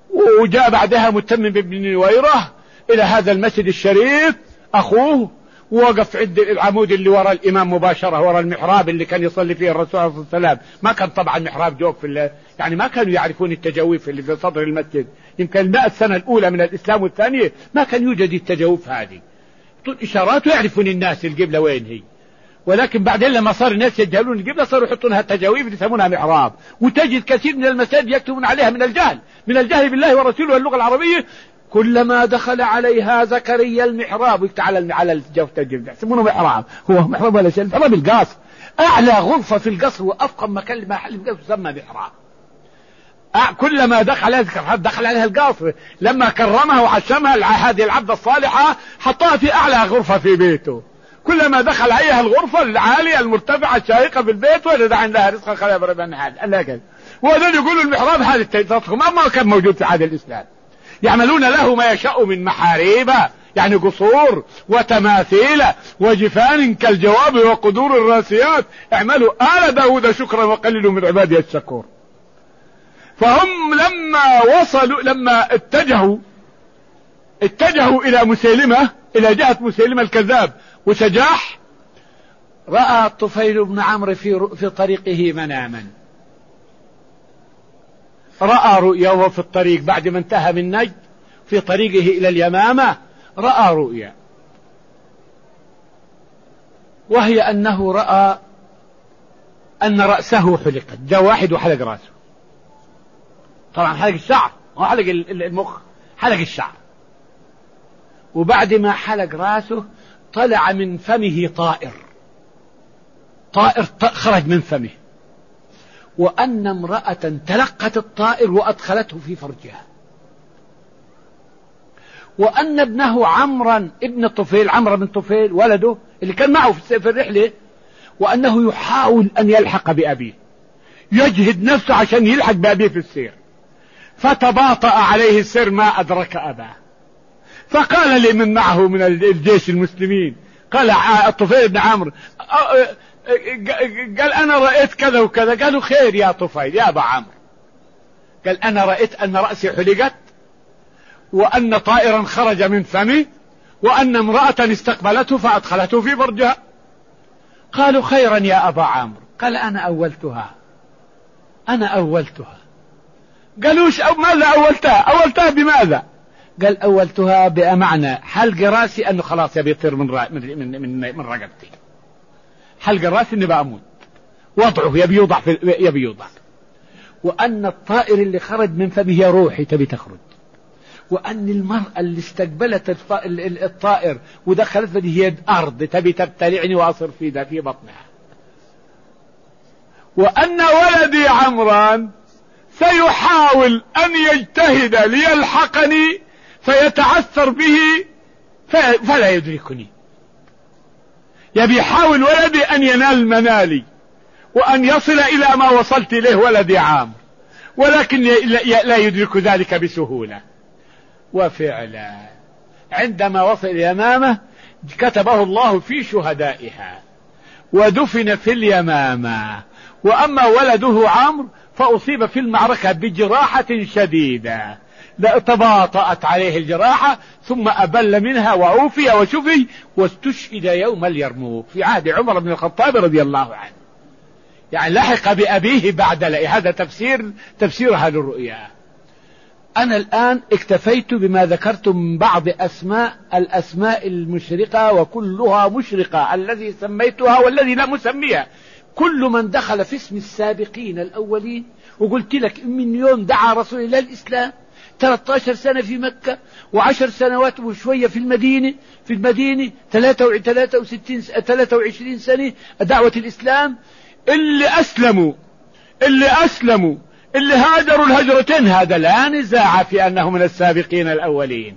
وجاء بعدها متمم بن نويرة إلى هذا المسجد الشريف أخوه ووقف عند العمود اللي وراء الإمام مباشرة، وراء المحراب اللي كان يصلي فيه الرسول صلى الله عليه وسلم. ما كان طبعا محراب جوف يعني ما كانوا يعرفون التجاويف اللي في صدر المسجد. يمكن 100 سنة الأولى من الإسلام والثانية ما كان يوجد التجاويف هذه. طول إشارات ويعرفون الناس القبلة وين هي. ولكن بعدين لما صار الناس يجهلون القبلة صاروا يحطونها التجاويف يسمونها محراب. وتجد كثير من المساجد يكتبون عليها من الجهل بالله ورسوله واللغة العربية. كلما دخل عليها زكريا المحراب يكتب على الجوف يسمونه محراب. هو محراب ولا شيء؟ المحراب القصر، أعلى غرفة في القصر وأفخم محل القصر يسمى محراب. كلما دخل عليها القصر لما كرمها وعشمها هذه العبدة الصالحة حطها في أعلى غرفة في بيته. كلما دخل عليها الغرفة العالية المرتفعة الشاهقة في البيت وجد عندها رزقا خلا بربان حال. وهذول يقولوا المحراب هذا التضخم ما كان موجود في عهد الإسلام. يعملون له ما يشاء من محاريب، يعني قصور وتماثيل وجفان كالجواب وقدور الراسيات. اعملوا آل داود شكرا وقليل من عبادي الشكور. فهم لما اتجهوا إلى مسيلمة، إلى جهة مسيلمة الكذاب وسجاح، رأى الطفيل بن عمرو في طريقه مناما. رأى رؤيا وهو في الطريق بعد ما انتهى من نجد في طريقه إلى اليمامة. رأى رؤيا وهي أنه رأى أن رأسه حلقت. جاء واحد وحلق رأسه، طبعا حلق الشعر وحلق المخ، حلق الشعر. وبعد ما حلق رأسه طلع من فمه طائر خرج من فمه، وأن امرأة تلقت الطائر وأدخلته في فرجها، وأن ابنه عمرو بن طفيل ولده اللي كان معه في الرحلة، وأنه يحاول أن يلحق بأبيه، يجهد نفسه عشان يلحق بأبيه في السير، فتباطأ عليه السير ما أدرك أباه. فقال لي من معه من الجيش المسلمين، قال الطفيل بن عمرو، قال أنا رأيت كذا وكذا. قالوا خير يا طفيل يا أبا عمرو. قال أنا رأيت أن رأسي حلقت، وأن طائرا خرج من فمي، وأن امرأة استقبلته فأدخلته في فرجها. قالوا خيرا يا أبا عمرو. قال أنا أولتها. قالوش ماذا أولتها بماذا؟ قال أولتها بمعنى حلق راسي أنه خلاص يبي يطير من رقبتي، حلق راسي أني بأموت، وضعه يبي يوضع، وأن الطائر اللي خرج من فمه هي روحي تبي تخرج، وأن المرأة اللي استقبلت الطائر ودخلت فدي هي الأرض تبي تبتلعني وأصر في بطنها، وأن ولدي عمران سيحاول أن يجتهد ليلحقني فيتعثر به فلا يدركني. يبي يحاول ولدي أن ينال منالي وأن يصل إلى ما وصلت إليه ولدي عامر، ولكن لا يدرك ذلك بسهولة. وفعلا عندما وصل اليمامة كتبه الله في شهدائها ودفن في اليمامة. وأما ولده عمرو فأصيب في المعركة بجراحة شديدة تباطأت عليه الجراحة، ثم أبل منها وعوفي وشفي واستشهد يوم اليرموك في عهد عمر بن الخطاب رضي الله عنه. يعني لحق بأبيه بعد هذا تفسير هذه الرؤيا. أنا الآن اكتفيت بما ذكرت من بعض الأسماء المشرقة، وكلها مشرقة، الذي سميتها والذي لا مسميها. كل من دخل في اسم السابقين الأولين، وقلت لك من يوم دعا رسول الله الإسلام 13 سنة في مكة و10 سنوات وشوية في المدينة 23 سنة دعوة الإسلام. اللي أسلموا اللي هاجروا الهجرتين هذا لا نزاع في أنه من السابقين الأولين،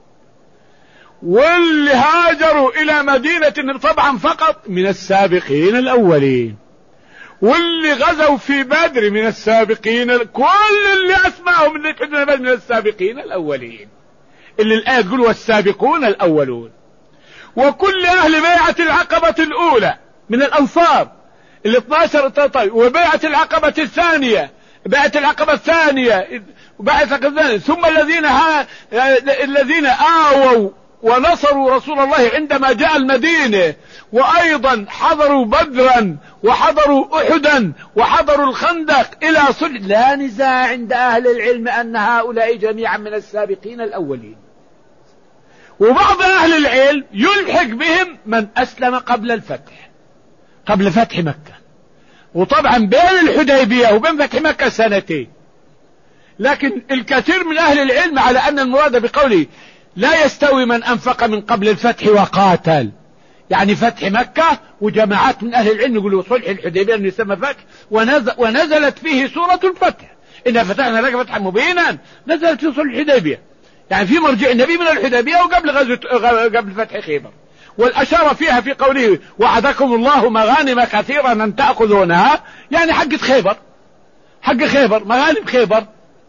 واللي هاجروا إلى مدينة طبعا فقط من السابقين الأولين، واللي غزوا في بدر من السابقين، كل اللي أسمعهم اللي كنا من السابقين الأولين، اللي الآية تقول والسابقون الأولون. وكل أهل بيعة العقبة الأولى من الأنصار 12 طيب، وبيعة العقبة الثانية، بيعة العقبة الثانية وبيعة العقبة الثانية، ثم الذين آووا ونصروا رسول الله عندما جاء المدينة، وأيضا حضروا بدرا وحضروا أحدا وحضروا الخندق إلى صلح. لا نزاع عند أهل العلم أن هؤلاء جميعا من السابقين الأولين. وبعض أهل العلم يلحق بهم من أسلم قبل الفتح، قبل فتح مكة. وطبعا بين الحديبية وبين فتح مكة سنتين. لكن الكثير من أهل العلم على أن المراد بقوله لا يستوي من أنفق من قبل الفتح وقاتل، يعني فتح مكة. وجماعات من أهل العلم يقولوا صلح الحديبية أنه يسمى فتح، ونزلت فيه سورة الفتح، إن فتحنا لك فتحا مبينا، نزلت في صلح الحديبية، يعني في مرجع النبي من الحديبية وقبل قبل فتح خيبر. والأشار فيها في قوله وعدكم الله مغانم كثيرا أن تأخذونها، يعني حق خيبر، حق خيبر، مغانم خيبر،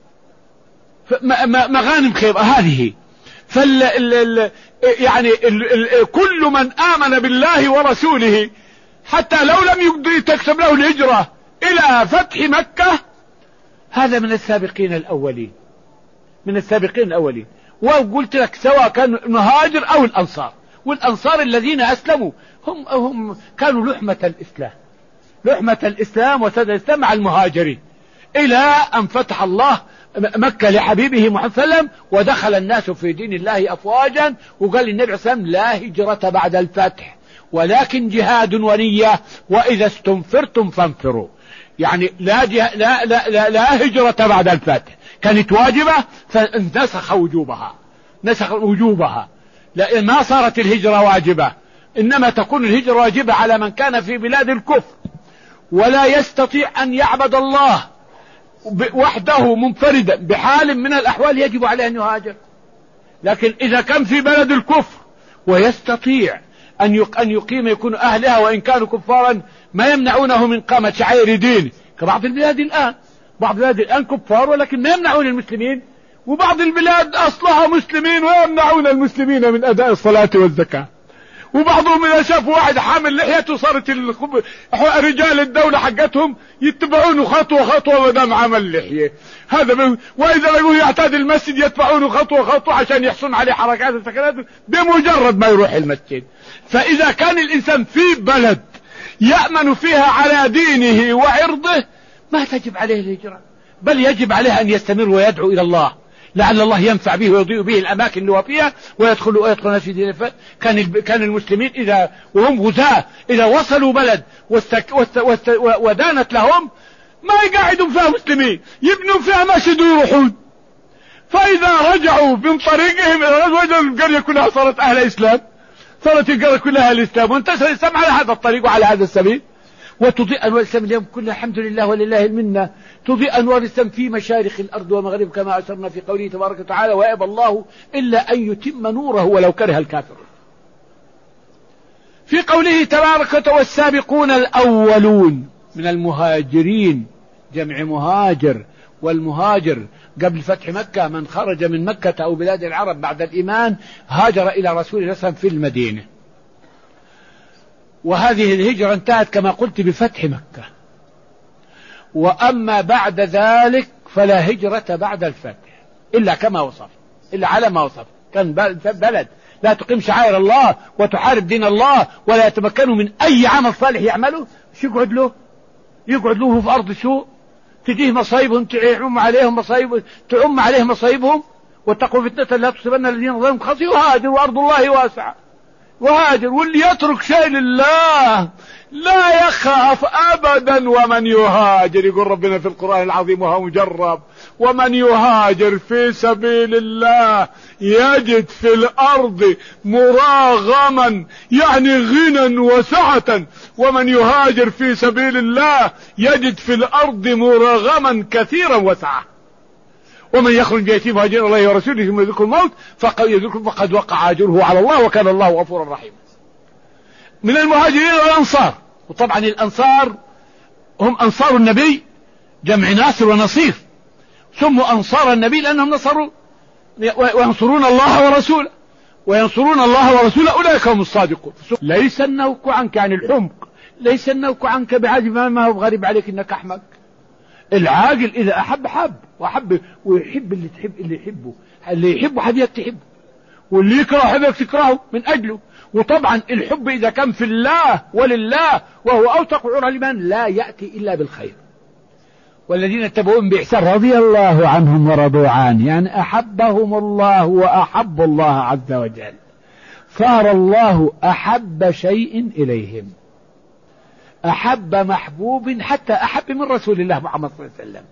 مغانم خيبر هذه. يعني كل من آمن بالله ورسوله حتى لو لم تكسب له الهجرة إلى فتح مكة، هذا من السابقين الأولين، من السابقين الأولين. وقلت لك سواء كان المهاجر أو الأنصار. والأنصار الذين أسلموا هم كانوا لحمة الإسلام، لحمة الإسلام وسد الإسلام مع المهاجرين، إلى أن فتح الله مكة لحبيبه محمد صلى الله عليه وسلم، ودخل الناس في دين الله أفواجا. وقال النبي صلى الله عليه وسلم لا هجرة بعد الفتح ولكن جهاد ونية، وإذا استنفرتم فانفروا. يعني لا هجرة بعد الفتح، كانت واجبة فنسخ وجوبها، نسخ وجوبها. لا، ما صارت الهجرة واجبة، إنما تكون الهجرة واجبة على من كان في بلاد الكفر ولا يستطيع أن يعبد الله وحده منفردا بحال من الأحوال، يجب عليه أن يهاجر. لكن إذا كان في بلد الكفر ويستطيع أن يقيم، يكون أهلها وإن كانوا كفارا ما يمنعونه من قامة شعائر دينه، كبعض البلاد الآن. بعض البلاد الآن كفار ولكن ما يمنعون المسلمين، وبعض البلاد أصلها مسلمين ويمنعون المسلمين من أداء الصلاة والزكاة. وبعضهم إذا شافوا واحد حامل لحيته صارت رجال الدولة حقتهم يتبعونه خطوة خطوة ودام عمل لحية هذا. وإذا لقوه يعتاد المسجد يتبعونه خطوة خطوة عشان يحصلون عليه حركات وسكنات بمجرد ما يروح المسجد. فإذا كان الإنسان في بلد يأمن فيها على دينه وعرضه ما تجب عليه الهجرة، بل يجب عليه أن يستمر ويدعو إلى الله لعل الله ينفع به ويضيء به الأماكن اللي هو فيها ويدخل في دين. كان المسلمين إذا وهم غزاة إذا وصلوا بلد ودانت لهم ما يقعدوا فيها مسلمين، يبنوا فيها مسجد ويروحون. فإذا رجعوا من طريقهم إلى وجدوا القرية كلها صارت أهل إسلام، صارت القرية كلها أهل الإسلام، وانتشر الإسلام على هذا الطريق وعلى هذا السبيل. وتضيء أنوار الإسلام اليوم كلها الحمد لله ولله المنة، تضيء أنوار الإسلام في مشارق الأرض ومغرب كما أشرنا في قوله تبارك وتعالى ويأبى الله إلا أن يتم نوره ولو كره الكافرون. في قوله تبارك وتعالى والسابقون الأولون من المهاجرين، جمع مهاجر، والمهاجر قبل فتح مكة من خرج من مكة أو بلاد العرب بعد الإيمان هاجر إلى رسول الله صلى الله عليه وسلم في المدينة. وهذه الهجرة انتهت كما قلت بفتح مكة. وأما بعد ذلك فلا هجرة بعد الفتح إلا كما وصف، إلا على ما وصف. كان بلد لا تقيم شعائر الله وتحارب دين الله ولا يتمكنوا من أي عمل صالح يعمله، شو يقعد له؟ يقعد له في أرض سوء تجيه مصايبهم، تعم عليهم مصايب، تعم عليهم مصايبهم. واتقوا فتنة لا تصيبن الذين ظلموا خاصة. يهاجر وأرض الله واسعة، وهاجر. واللي يترك شيء لله لا يخاف أبدا. ومن يهاجر، يقول ربنا في القرآن العظيم وهو مجرب، ومن يهاجر في سبيل الله يجد في الأرض مراغما، يعني غنى وسعة. ومن يهاجر في سبيل الله يجد في الأرض مراغما كثيرا وسعة. ومن يخرج بيته مهاجرا الله ورسوله ثم يدركه الموت فقد وقع أجره على الله وكان الله غفورا رحيما. من المهاجرين والأنصار. وطبعا الأنصار هم أنصار النبي، جمع ناصر ونصير، سموا أنصار النبي لأنهم نصروا وينصرون الله ورسوله، وينصرون الله ورسوله أولئك هم الصادقون. ليس النوك عنك عن الحمق، ليس النوك عنك بعاجب ما هو غريب عليك إنك أحمق. العاقل إذا أحب حب ويحب اللي تحب، اللي يحبه، اللي يحبه حبيبك تحبه. واللي يكره حبك تكرهه من أجله. وطبعا الحب إذا كان في الله ولله وهو أوثق عرى الإيمان لا يأتي إلا بالخير. والذين اتبعوهم بإحسان رضي الله عنهم ورضوا عنه، يعني أحبهم الله وأحبوا الله عز وجل، صار الله أحب شيء إليهم، أحب محبوب حتى أحب من رسول الله محمد صلى الله عليه وسلم.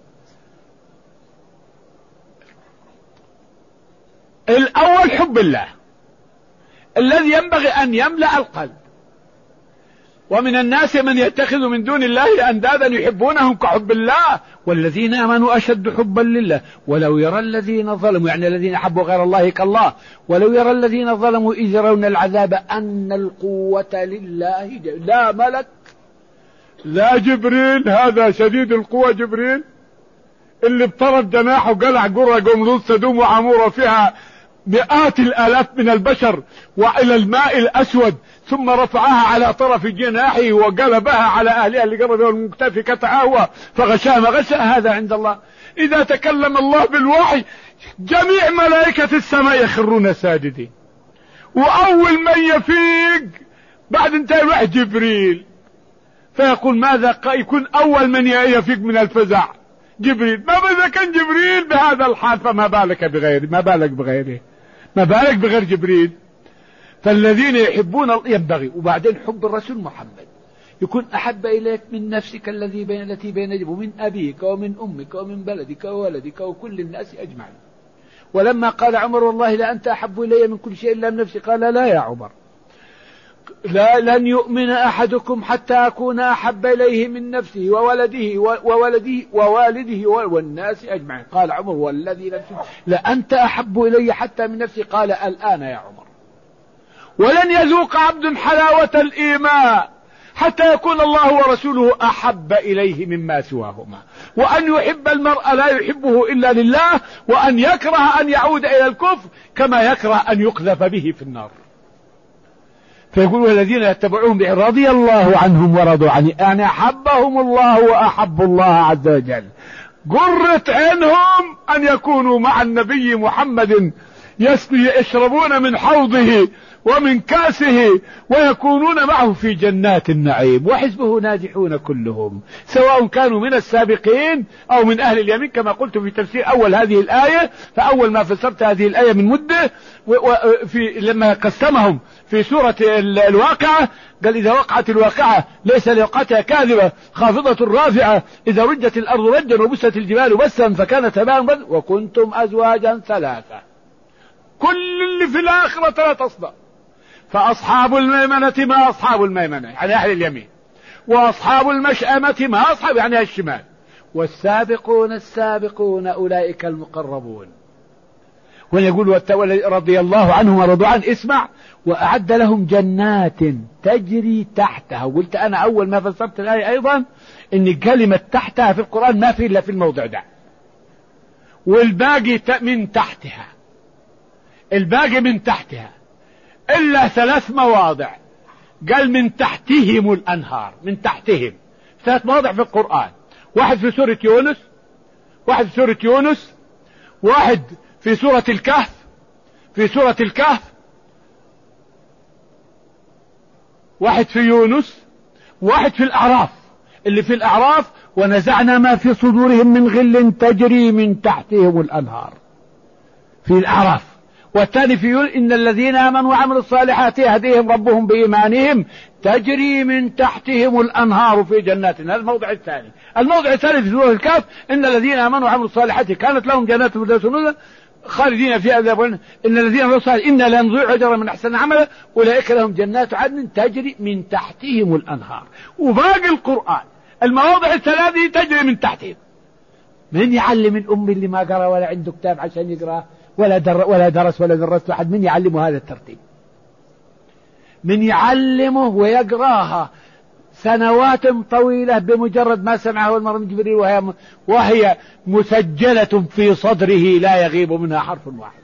الأول حب الله الذي ينبغي أن يملأ القلب. ومن الناس من يتخذ من دون الله أندادا يحبونهم كحب الله والذين آمنوا أشد حبا لله ولو يرى الذين ظلموا، يعني الذين أحبوا غير الله كالله، ولو يرى الذين ظلموا إذ يرون العذاب أن القوة لله لا ملك لا جبريل، هذا شديد القوة جبريل اللي اضطرب جناحه وقلع قرى جمرود سدوم وعمورة فيها مئات الآلاف من البشر وإلى الماء الأسود، ثم رفعها على طرف جناحه وقلبها على أهلها اللي قربوا المكتفكة هو فغشاها ما غشاها. هذا عند الله. إذا تكلم الله بالوحي جميع ملائكة السماء يخرون ساجدين، وأول من يفيق بعد انتهى الوحي جبريل، فيقول ماذا يكون أول من يفيق من الفزع جبريل. ما إذا كان جبريل بهذا الحال فما بالك بغيره، ما بالك بغيره، ما بالك بغير جبريل. فالذين يحبون ينبغي. وبعدين حب الرسول محمد يكون أحب إليك من نفسك التي بين جنبك ومن أبيك ومن أمك ومن بلدك وولدك وكل الناس أجمعين. ولما قال عمر والله لا أنت أحب إلي من كل شيء إلا من نفسي، قال لا يا عمر، لا لن يؤمن أحدكم حتى أكون أحب إليه من نفسه ووالده والناس أجمعين. قال عمر والذي نفسه لا أنت أحب إلي حتى من نفسي، قال الآن يا عمر. ولن يذوق عبد حلاوة الإيمان حتى يكون الله ورسوله أحب إليه مما سواهما، وأن يحب المرء لا يحبه إلا لله، وأن يكره أن يعود إلى الكفر كما يكره أن يقذف به في النار. فيقول الذين يتبعون رضي الله عنهم ورضوا عنه، أن أحبهم الله وأحبوا الله عز وجل. قرت عينهم أن يكونوا مع النبي محمد يشربون من حوضه ومن كاسه ويكونون معه في جنات النعيم وحزبه ناجحون كلهم، سواء كانوا من السابقين أو من أهل اليمين، كما قلت في تفسير أول هذه الآية. فأول ما فسرت هذه الآية من مدة لما قسمهم في سورة الواقعة قال إذا وقعت الواقعة ليس لوقعتها كاذبة خافضة رافعة إذا رجت الأرض رجا وبست الجبال بسا فكانت هباء وكنتم أزواجا ثلاثة، كل اللي في الآخرة لا تصدق. فأصحاب الميمنة ما أصحاب الميمنة يعني أهل اليمين، وأصحاب المشأمة ما أصحاب يعني الشمال، والسابقون السابقون أولئك المقربون. ويقول رضي الله عنهم ورضوا عنه، اسمع، وأعد لهم جنات تجري تحتها. وقلت أنا أول ما فسرت الآية أيضا إن كلمة تحتها في القرآن ما في إلا في الموضع ده، والباقي من تحتها، الباقي من تحتها إلا 3 مواضع قال من تحتهم الأنهار، من تحتهم 3 مواضع في القرآن، واحد في سورة يونس، واحد في سورة يونس، واحد في سورة الكهف، في سورة الكهف، واحد في يونس، واحد في الأعراف. اللي في الأعراف ونزعنا ما في صدورهم من غل تجري من تحتهم الأنهار في الأعراف. والثاني في يونس إن الذين آمنوا وعملوا الصالحات يهديهم ربهم بإيمانهم تجري من تحتهم الأنهار في جنات. هذا الموضع الثاني. الموضع الثالث في سورة الكهف إن الذين آمنوا وعملوا الصالحات كانت لهم جنات الفردوس نزلا خالدين فيها إن الذين آمنوا الصالحات إنا لا نضيع أجر من أحسن عملا أولئك لهم جنات عدن تجري من تحتهم الأنهار. وباقي القرآن المواضع الثلاثة تجري من تحتهم. من يعلم الأم اللي ما قرأ ولا عنده كتاب عشان يقرأ ولا درس ولا درست أحد؟ من يعلمه هذا الترتيب؟ من يعلمه ويقراها سنوات طويلة بمجرد ما سمعه المرء من جبريل وهي مسجلة في صدره لا يغيب منها حرف واحد.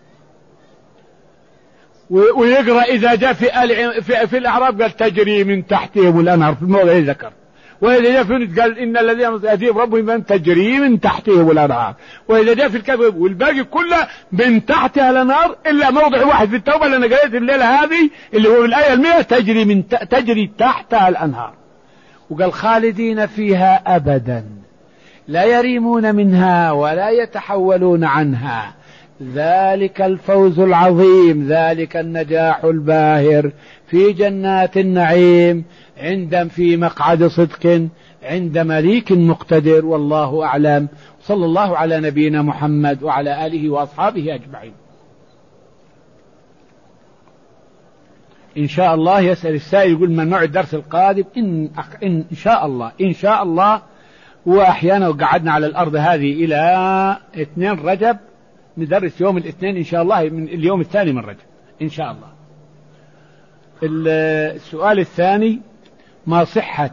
ويقرأ إذا جاء في الأعراف قال تجري من تحتهم الأنهار في الموضع اللي ذكر، وإذا جاء في يونس قال إن الذين يأتيهم ربهم من تجري من تحتهم الأنهار. وإذا جاء في الكهف والباقي كله من تحتها الأنهار إلا موضع واحد في التوبة اللي أنا قريت الليلة هذه اللي هو الآية 100 تجري تحتها الأنهار. وقال خالدين فيها أبدا لا يريمون منها ولا يتحولون عنها ذلك الفوز العظيم ذلك النجاح الباهر في جنات النعيم في مقعد صدق عند مليك مقتدر. والله أعلم. صلى الله على نبينا محمد وعلى آله وأصحابه أجمعين. إن شاء الله يسأل السائل يقول من نوع الدرس القادم؟ إن شاء الله وأحيانا قعدنا على الأرض هذه إلى 2 رجب ندرس يوم الاثنين إن شاء الله من اليوم الثاني من رجب إن شاء الله. السؤال الثاني ما صحة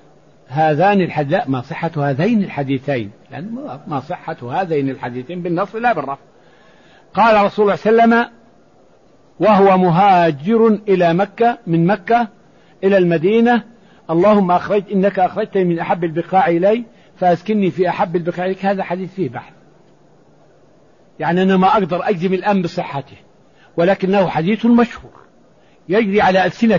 هذين الحديثين لأن ما صحة هذين الحديثين بالنص لا بالرفع. قال رسول الله صلى الله عليه وسلم وهو مهاجر إلى مكة من مكة إلى المدينة اللهم إنك أخرجتني من أحب البقاع إلي فأسكنني في أحب البقاع إليك. هذا حديث فيه بحث يعني أنا ما أقدر أجزم الآن بصحته ولكنه حديث مشهور يجري على ألسنة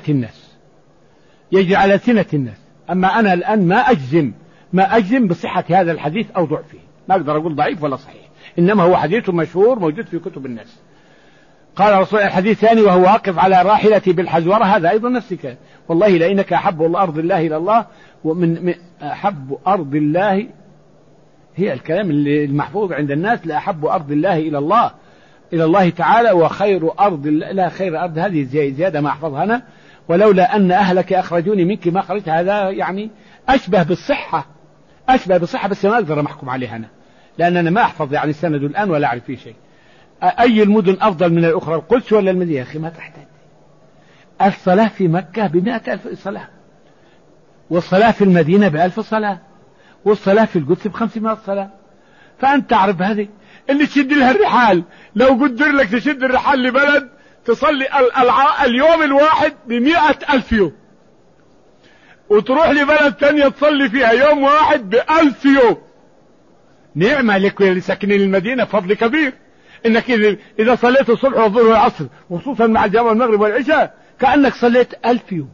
الناس. أما أنا الآن ما أجزم بصحة هذا الحديث أو ضعفه. ما أقدر أقول ضعيف ولا صحيح إنما هو حديث مشهور موجود في كتب الناس. قال رسول الحديث الثاني وهو واقف على راحلتي بالحزورة. هذا أيضا نفسك والله لأنك أحب أرض الله إلى الله ومن أحب أرض الله هي الكلام المحفوظ عند الناس لأحب أرض الله إلى الله تعالى وخير أرض لا خير أرض هذه زيادة ما أحفظها أنا ولولا أن أهلك أخرجوني منك ما خرجت. هذا يعني أشبه بالصحة بس ما أقدر محكم عليها أنا لأن أنا ما أحفظ يعني السند الآن ولا أعرف فيه شيء. أي المدن أفضل من الأخرى القدس ولا المدينة؟ أخي ما تحتاج. الصلاة في مكة ب100,000 صلاة والصلاة في المدينة ب1000 صلاة والصلاة في القدس ب500 صلاة. فأنت تعرف هذه اللي تشد لها الرحال. لو قدر لك تشد الرحال لبلد تصلي اليوم الواحد ب100,000 يوم وتروح لبلد تانية تصلي فيها يوم واحد ب1000 يوم. نعمة لك اللي ساكنين المدينة فضل كبير انك اذا صليت الصبح والظهر والعصر وخصوصا مع الجماعة المغرب والعشاء كأنك صليت 1000 يوم.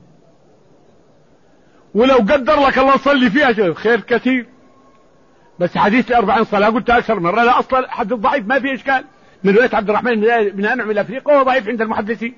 ولو قدر لك الله صلي فيها خير كثير. بس حديث 40 صلاة قلت أكثر مرة لا أصلا حديث ضعيف ما فيه إشكال من رواية عبد الرحمن بن أنعم الأفريقي وهو ضعيف عند المحدثين.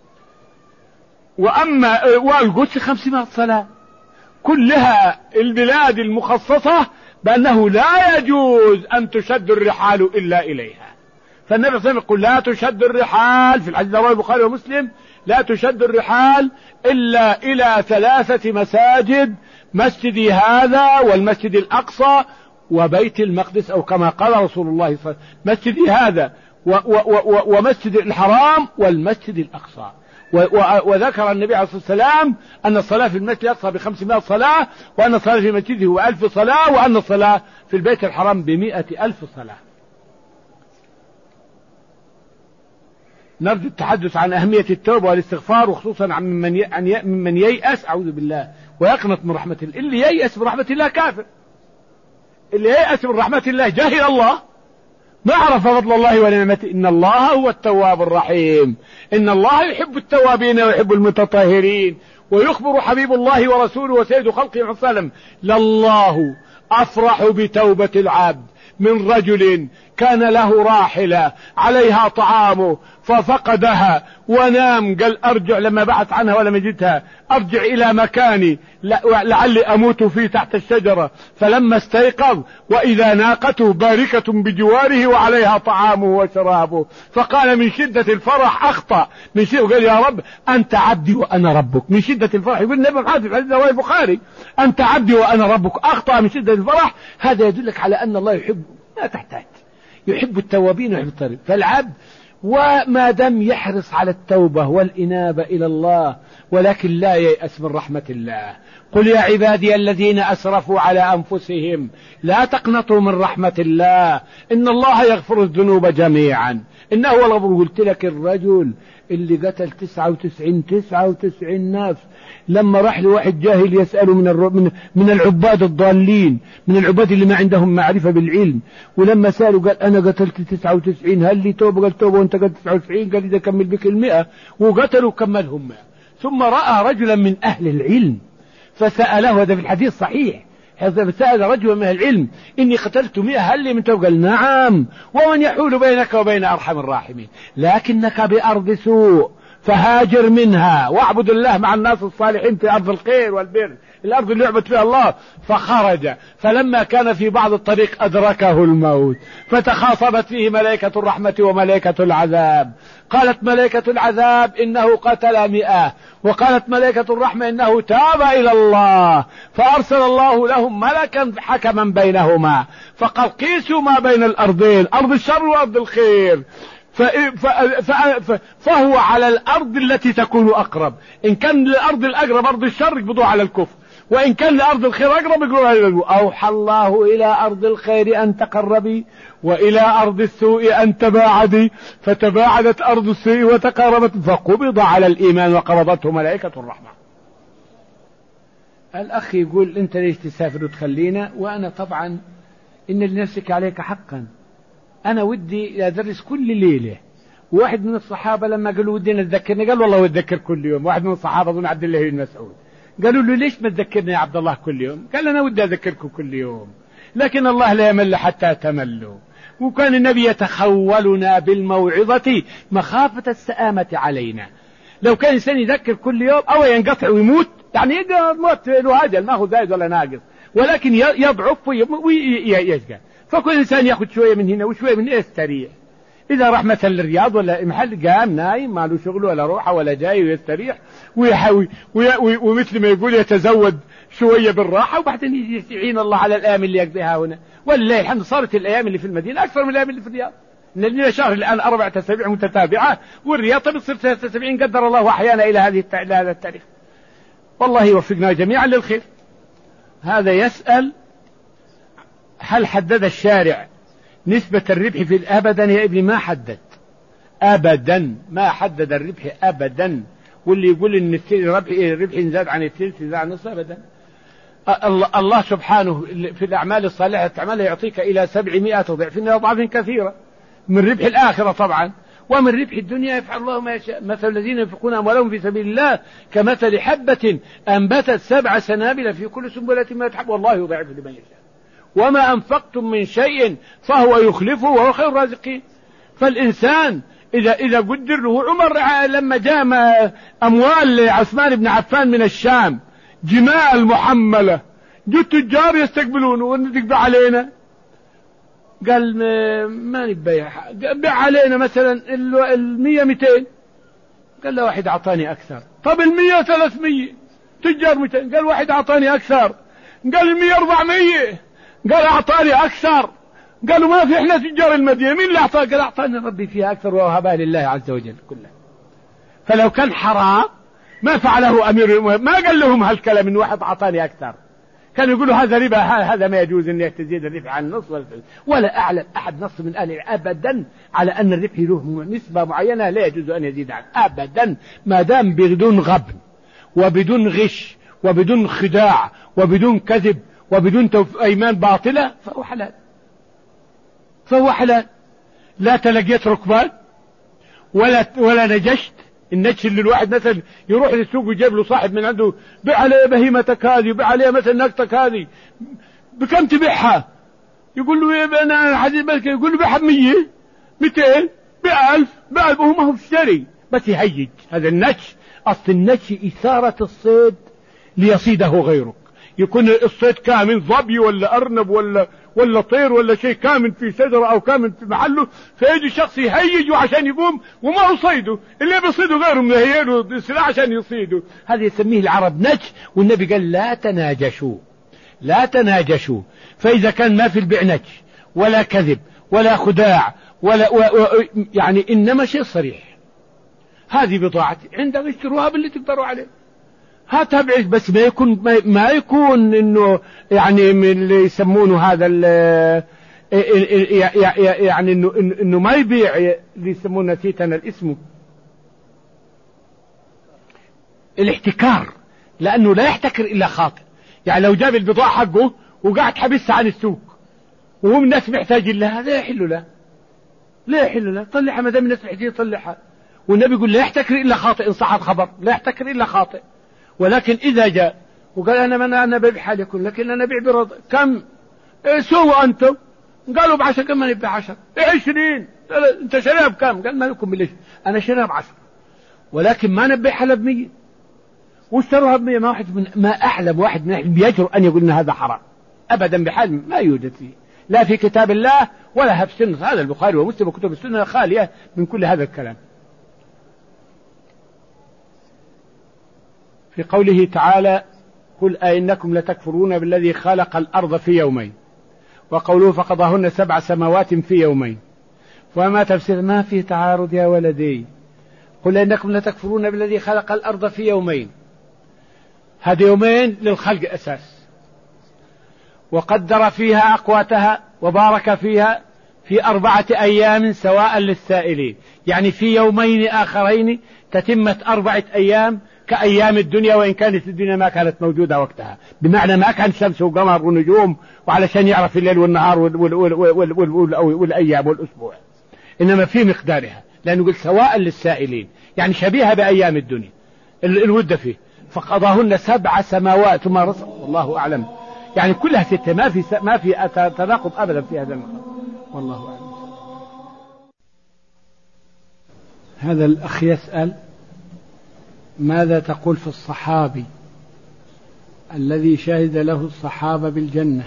وأما والقدس 500 صلاة كلها البلاد المخصصة بأنه لا يجوز أن تشد الرحال إلا إليها. فالنبي صلى الله عليه وسلم يقول لا تشد الرحال في الحديث رواه البخاري ومسلم لا تشد الرحال إلا إلى 3 مساجد مسجدي هذا والمسجد الأقصى وبيت المقدس أو كما قال رسول الله صلى الله عليه وسلم مسجدي هذا ومسجد الحرام والمسجد الأقصى. وذكر النبي عليه الصلاة والسلام أن الصلاة في المسجد الأقصى ب500 صلاة وأن الصلاة في مسجده هو 1000 صلاة وأن الصلاة في البيت الحرام ب100,000 صلاة. نرجو التحدث عن أهمية التوبة والاستغفار وخصوصا عن من ييأس أعوذ بالله ويقنط من رحمة الله. اللي ييأس من رحمة الله كافر. اللي ييأس من رحمة الله جاهل الله ما عرف فضل الله ونعمته. إن الله هو التواب الرحيم. إن الله يحب التوابين ويحب المتطهرين. ويخبر حبيب الله ورسوله وسيد خلقه وسلم لله أفرح بتوبة العبد من رجل كان له راحلة عليها طعامه ففقدها ونام قال أرجع لما بعث عنها ولم يجدها أرجع إلى مكاني لعلي أموت فيه تحت الشجرة. فلما استيقظ وإذا ناقته باركة بجواره وعليها طعامه وشرابه فقال من شدة الفرح أخطأ من شدة وقال يا رب أنت عبدي وأنا ربك. من شدة الفرح يقول النبي محمد في الحديث رواه البخاري أنت عبدي وأنا ربك أخطأ من شدة الفرح. هذا يدلك على أن الله يحب لا تحتاج يحب التوابين ويحب الطريق. فالعبد وما دام يحرص على التوبة والإنابة إلى الله ولكن لا ييأس من رحمة الله. قل يا عبادي الذين أسرفوا على أنفسهم لا تقنطوا من رحمة الله إن الله يغفر الذنوب جميعا إنه هو الغفور. قلت لك الرجل اللي قتل 99 نفس. لما راح لواحد جاهل يسأله من العباد الضالين، من العباد اللي ما عندهم معرفة بالعلم، ولما سأله قال أنا قتلت 99، هل لي توبة؟ قال توبة وأنت قتلت 99؟ قال إذا كمل بك 100، وقتلوا كملهم 100. ثم رأى رجلا من أهل العلم فسأله، هذا في الحديث صحيح، سأل رجل من العلم إني قتلت 100 هل لي من توبة؟ قال نعم، ومن يحول بينك وبين أرحم الراحمين، لكنك بأرض سوء فهاجر منها واعبد الله مع الناس الصالحين في أرض الخير والبر، الأرض اللي يعبد فيها الله. فخرج، فلما كان في بعض الطريق أدركه الموت، فتخاصمت فيه ملائكة الرحمة وملائكة العذاب. قالت ملائكة العذاب إنه قتل 100، وقالت ملائكة الرحمة إنه تاب إلى الله، فأرسل الله لهم ملكا حكما بينهما، فقال قيسوا ما بين الأرضين، أرض الشر وأرض الخير، فهو على الأرض التي تكون أقرب. إن كان للأرض الأقرب أرض الشر يقبضوا على الكفر، وإن كان لأرض الخير أقرب يقولوا على الوضوء. أوحى الله إلى أرض الخير أن تقربي، وإلى أرض السوء أن تباعدي، فتباعدت أرض السوء وتقربت، فقبض على الإيمان وقبضته ملائكة الرحمة. الأخ يقول أنت ليش تسافر وتخلينا؟ وأنا طبعا إن لنفسك عليك حقا، أنا ودي أدرس كل ليلة. واحد من الصحابة لما قالوا ودينا تذكرني، قال والله أتذكر كل يوم. واحد من الصحابة أظن عبد الله بن مسعود، قالوا له ليش ما تذكرني يا عبد الله كل يوم؟ قال أنا ودي أذكركم كل يوم، لكن الله لا يمل حتى تملوا. وكان النبي يتخولنا بالموعظة مخافة السآمة علينا. لو كان إنسان يذكر كل يوم أو ينقطع ويموت، يعني موت له أجل، ما هو زايد ولا ناقص، ولكن يضعف ويشقى. فكل إنسان يأخذ شوية من هنا وشوية من يستريح. إذا راح مثلا للرياض ولا محل قام نايم ما له شغله ولا روحه ولا جاي ويستريح ومثل ما يقول يتزود شوية بالراحة، وبعدين يستعين الله على الأيام اللي يقضيها هنا. ولله الحمد صارت الأيام اللي في المدينة أكثر من الأيام اللي في الرياض. لأن شهر الآن 4 أسابيع متتابعة، والرياض بتصير 3 أسابيع قدر الله أحيانا إلى هذا التاريخ. والله يوفقنا جميعا للخير. هذا يسأل هل حدد الشارع نسبة الربح في أبدا؟ يا ابني ما حدد أبدا، ما حدد الربح أبدا. واللي يقول إن الربح زاد عن الثلث زاد عن النصف أبدا. الله سبحانه في الأعمال الصالحة تعملها يعطيك إلى 700 ضعف إلى أضعاف كثيرة من ربح الآخرة طبعا، ومن ربح الدنيا يفعل الله ما يشاء. مثل الذين ينفقون أموالهم في سبيل الله كمثل حبة أنبتت 7 سنابل في كل سنبلة 100 حبة والله يضاعف لمن يشاء. وما أنفقتم من شيء فهو يخلفه وهو خير الرازقين. فالإنسان إذا قدر له، عمر لما جاء أموال عثمان بن عفان من الشام جمال محملة، جو التجار يستقبلونه ونقبع علينا، قال ما نبيع، بيع علينا مثلا 100 200. قال له واحد أعطاني أكثر. طب 100 300 تجار 200. قال واحد أعطاني أكثر. قال 100 400. قال أعطاني أكثر. قالوا ما في إحنا تجار المدينة، مين اللي أعطاه؟ قال أعطاني ربي فيها أكثر ووهبها لله عز وجل كلها. فلو كان حرام ما فعله أمير المؤمنين، ما قال لهم هالكلام إن واحد أعطاني أكثر. كانوا يقولوا هذا ربا، هذا ما يجوز أن تزيد الربح عن النص ولا أعلم أحد نص من أهل أبدا على أن الربح له نسبة معينة لا يجوز أن يزيد عنه أبدا، ما دام بدون غبن وبدون غش وبدون خداع وبدون كذب وبدون أيمان باطلة فهو حلال. لا تلقيت ركبان ولا نجشت. النجش اللي الواحد مثلا يروح للسوق ويجيب له صاحب من عنده بيع عليه بهيمتك هذه، بيع عليه مثلا نقطك هذه، بكم تبيعها؟ يقول له انا حديث بالك، يقول له بيعها 100 200 ب1000 وهو ما هو بيشتري بس يهيج. هذا النجش. اصل النجش اثارة الصيد ليصيده غيرك. يكون الصيد كامن ظبي ولا أرنب ولا طير ولا شيء كامن في شجرة أو كامن في محله، فيجي شخص يهيجه عشان يقوم وما هو صيده، اللي بيصيده غيره مهيئله السلاح عشان يصيده. هذا يسميه العرب نجش. والنبي قال لا تناجشوا. فإذا كان ما في البيع نجش ولا كذب ولا خداع يعني إنما شيء صريح، هذه بضاعتي عندك اشتروها باللي تقدروا عليه، هاتها بعيش. بس ما يكون انه يعني من اللي يسمونه هذا يعني انه ما يبيع اللي يسمونه، نسيت انا الاسم، الاحتكار، لأنه لا يحتكر إلا خاطئ. يعني لو جاب البضاعة حقه وقعد حبسها عن السوق وهم الناس محتاجين لها، لا يحل له، لا يحل له، طلعها ما دام الناس محتاجين طلعها. والنبي يقول لا يحتكر إلا خاطئ، إن صح الخبر لا يحتكر إلا خاطئ. ولكن إذا جاء وقال أنا ببيع حالكم لكن أنا بيع برضا، كم سووا أنتم؟ قالوا ب10. كم أنا ببيع 10؟ 20. أنت شريها بكم؟ قال ما لكم بليش، أنا شريها ب10 ولكن ما نبيعها ب100 واشتروها ب100. ما أحلم واحد من بيجرؤ أن يقول إن هذا حرام أبدا بحال ما يوجد فيه، لا في كتاب الله ولا في السنة. هذا البخاري ومسلم وكتب السنة خالية من كل هذا الكلام. في قوله تعالى قل أئنكم لتكفرون بالذي خلق الأرض في يومين، وقوله فقضاهن 7 سماوات في يومين، وما تفسير ما فيه تعارض يا ولدي. قل أئنكم لتكفرون بالذي خلق الأرض في يومين، هذا يومين للخلق أساس، وقدر فيها أقواتها وبارك فيها في 4 أيام سواء للسائلين. يعني في يومين آخرين تتمت 4 أيام كأيام الدنيا، وإن كانت الدنيا ما كانت موجودة وقتها، بمعنى ما كان شمس وقمر ونجوم وعلشان يعرف الليل والنهار والأيام والأسبوع، إنما في مقدارها، لأنه قل سواء للسائلين يعني شبيهة بأيام الدنيا الودة فيه. فقضاهن 7 سماوات ثم رسل والله أعلم، يعني كلها 6، ما في تناقض أبدا في هذا المقام، والله أعلم. هذا الأخ يسأل ماذا تقول في الصحابي الذي شهد له الصحابة بالجنة،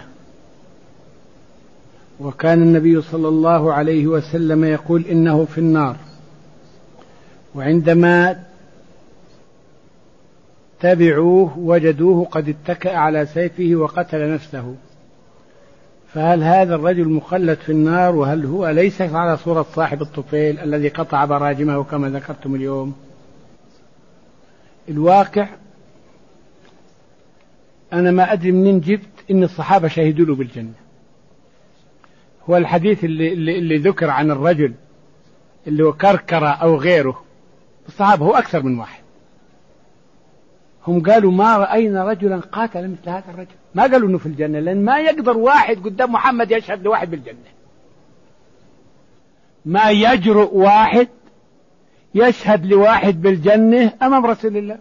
وكان النبي صلى الله عليه وسلم يقول إنه في النار، وعندما تبعوه وجدوه قد اتكأ على سيفه وقتل نفسه، فهل هذا الرجل مخلد في النار؟ وهل هو ليس على صورة صاحب الطفيل الذي قطع براجمه كما ذكرتم اليوم؟ الواقع أنا ما أدري منين جبت إن الصحابة شهدوا له بالجنة. هو الحديث اللي ذكر عن الرجل اللي هو كركرة أو غيره، الصحابة هو أكثر من واحد، هم قالوا ما رأينا رجلا قاتل مثل هذا الرجل، ما قالوا إنه في الجنة، لأن ما يقدر واحد قدام محمد يشهد لواحد بالجنة، ما يجرؤ واحد يشهد لواحد بالجنة أمام رسول الله،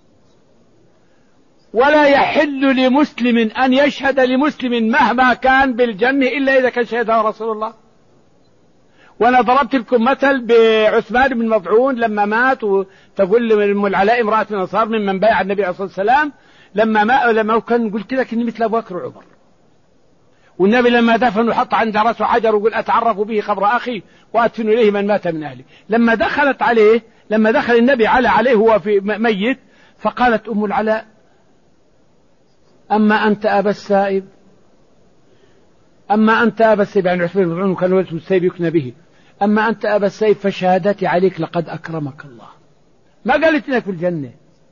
ولا يحل لمسلم أن يشهد لمسلم مهما كان بالجنة إلا إذا كان شهدها رسول الله. وأنا ضربت لكم مثل بعثمان بن مظعون لما مات، وتقول أم العلاء امرأة من الأنصار ممن بايع النبي عليه الصلاة والسلام لما كان قلت لك إني مثل أبو بكر وعمر، والنبي لما دفن وحط عند رأسه حجر وقل أتعرف به قبر أخي وأدفن إليه من مات من أهلي. لما دخل النبي عليه هو في ميت، فقالت أم العلاء أما أنت أبا السائب يعني عثمان بن مظعون كان ولد السائب يكنى به، أما أنت أبا السائب فشهادتي عليك لقد أكرمك الله. ما قالت لك في الجنة،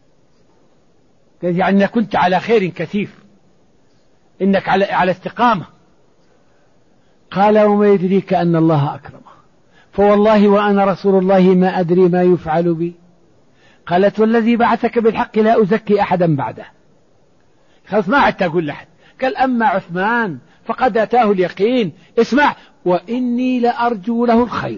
يعني أنك كنت على خير كثير، إنك على استقامة. قال وما يدريك أن الله أكرمه، فوالله وأنا رسول الله ما أدري ما يفعل بي. قالت والذي بعثك بالحق لا أزكي أحدا بعده، خلاص ما عدت أقول لحد. قال أما عثمان فقد أتاه اليقين، اسمع وإني لأرجو له الخير،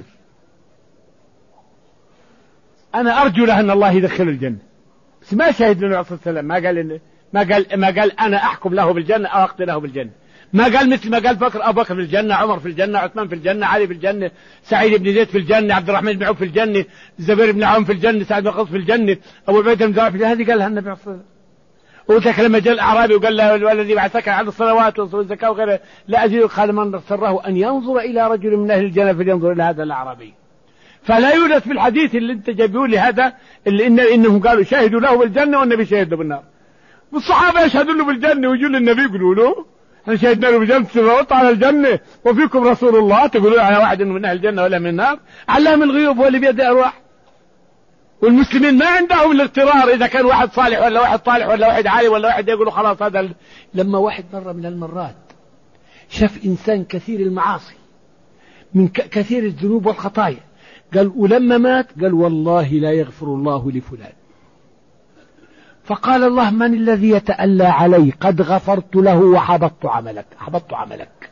أنا أرجو له أن الله يدخل الجنة، بس ما شهد له عليه الصلاة والسلام، ما قال أنا أحكم له بالجنة أو أقضي له بالجنة، ما قال مثل ما قال أبو بكر في الجنة، عمر في الجنة، عثمان في الجنة، علي في الجنة، سعيد بن زيد في الجنة، عبد الرحمن بن عوف في الجنة، الزبير بن عوف في الجنة، سعد بن وقاص في الجنة، أبو عبيدة بن جراح في الجنة. هذه قالها النبي صلى الله عليه وسلم. وذلك لما جاء الأعرابي وقال له الذي بعثك عن الصلوات والزكاة وغيره لا أزيد، قال من سره أن ينظر إلى رجل من أهل الجنة فلينظر إلى هذا الأعرابي. فلا يوجد في الحديث اللي انت جايبه لي هذا اللي إنهم قالوا شاهدوا له بالجنة والنبي شهد له بالنار. والصحابة يشهدوا له بالجنة ويجوا للنبي يقولوا له احنا شهدنا له بالجنة، سمعت على الجنة وفيكم رسول الله، تقولوا على واحد من أهل الجنة ولا من النار؟ علام الغيوب هو اللي بيد أرواح. والمسلمين ما عندهم الاغترار إذا كان واحد صالح ولا واحد طالح ولا واحد عالي ولا واحد يقولوا خلاص هذا. لما واحد مرة من المرات شاف إنسان كثير المعاصي من كثير الذنوب والخطايا، قال ولما مات قال والله لا يغفر الله لفلان، فقال الله: من الذي يتألى علي؟ قد غفرت له وحبطت عملك.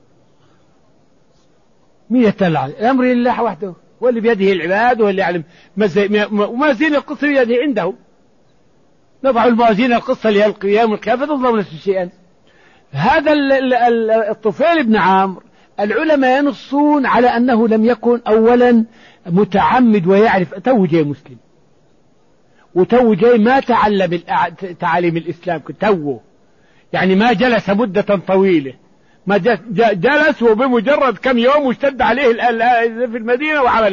مين يتألى علي؟ الأمر لله وحده، واللي بيده العباد، واللي يعلم موازين القسط بيده عنده. نضع الموازين القسط ليوم القيامة فلا تظلم نفس شيئا. هذا الطفيل بن عمرو العلماء ينصون على أنه لم يكن أولا متعمد ويعرف، تو جاي مسلم وتو جاي ما تعلم تعاليم الإسلام توه، يعني ما جلس مدة طويلة، ما جلس وبمجرد كم يوم واشتد عليه في المدينة وعمل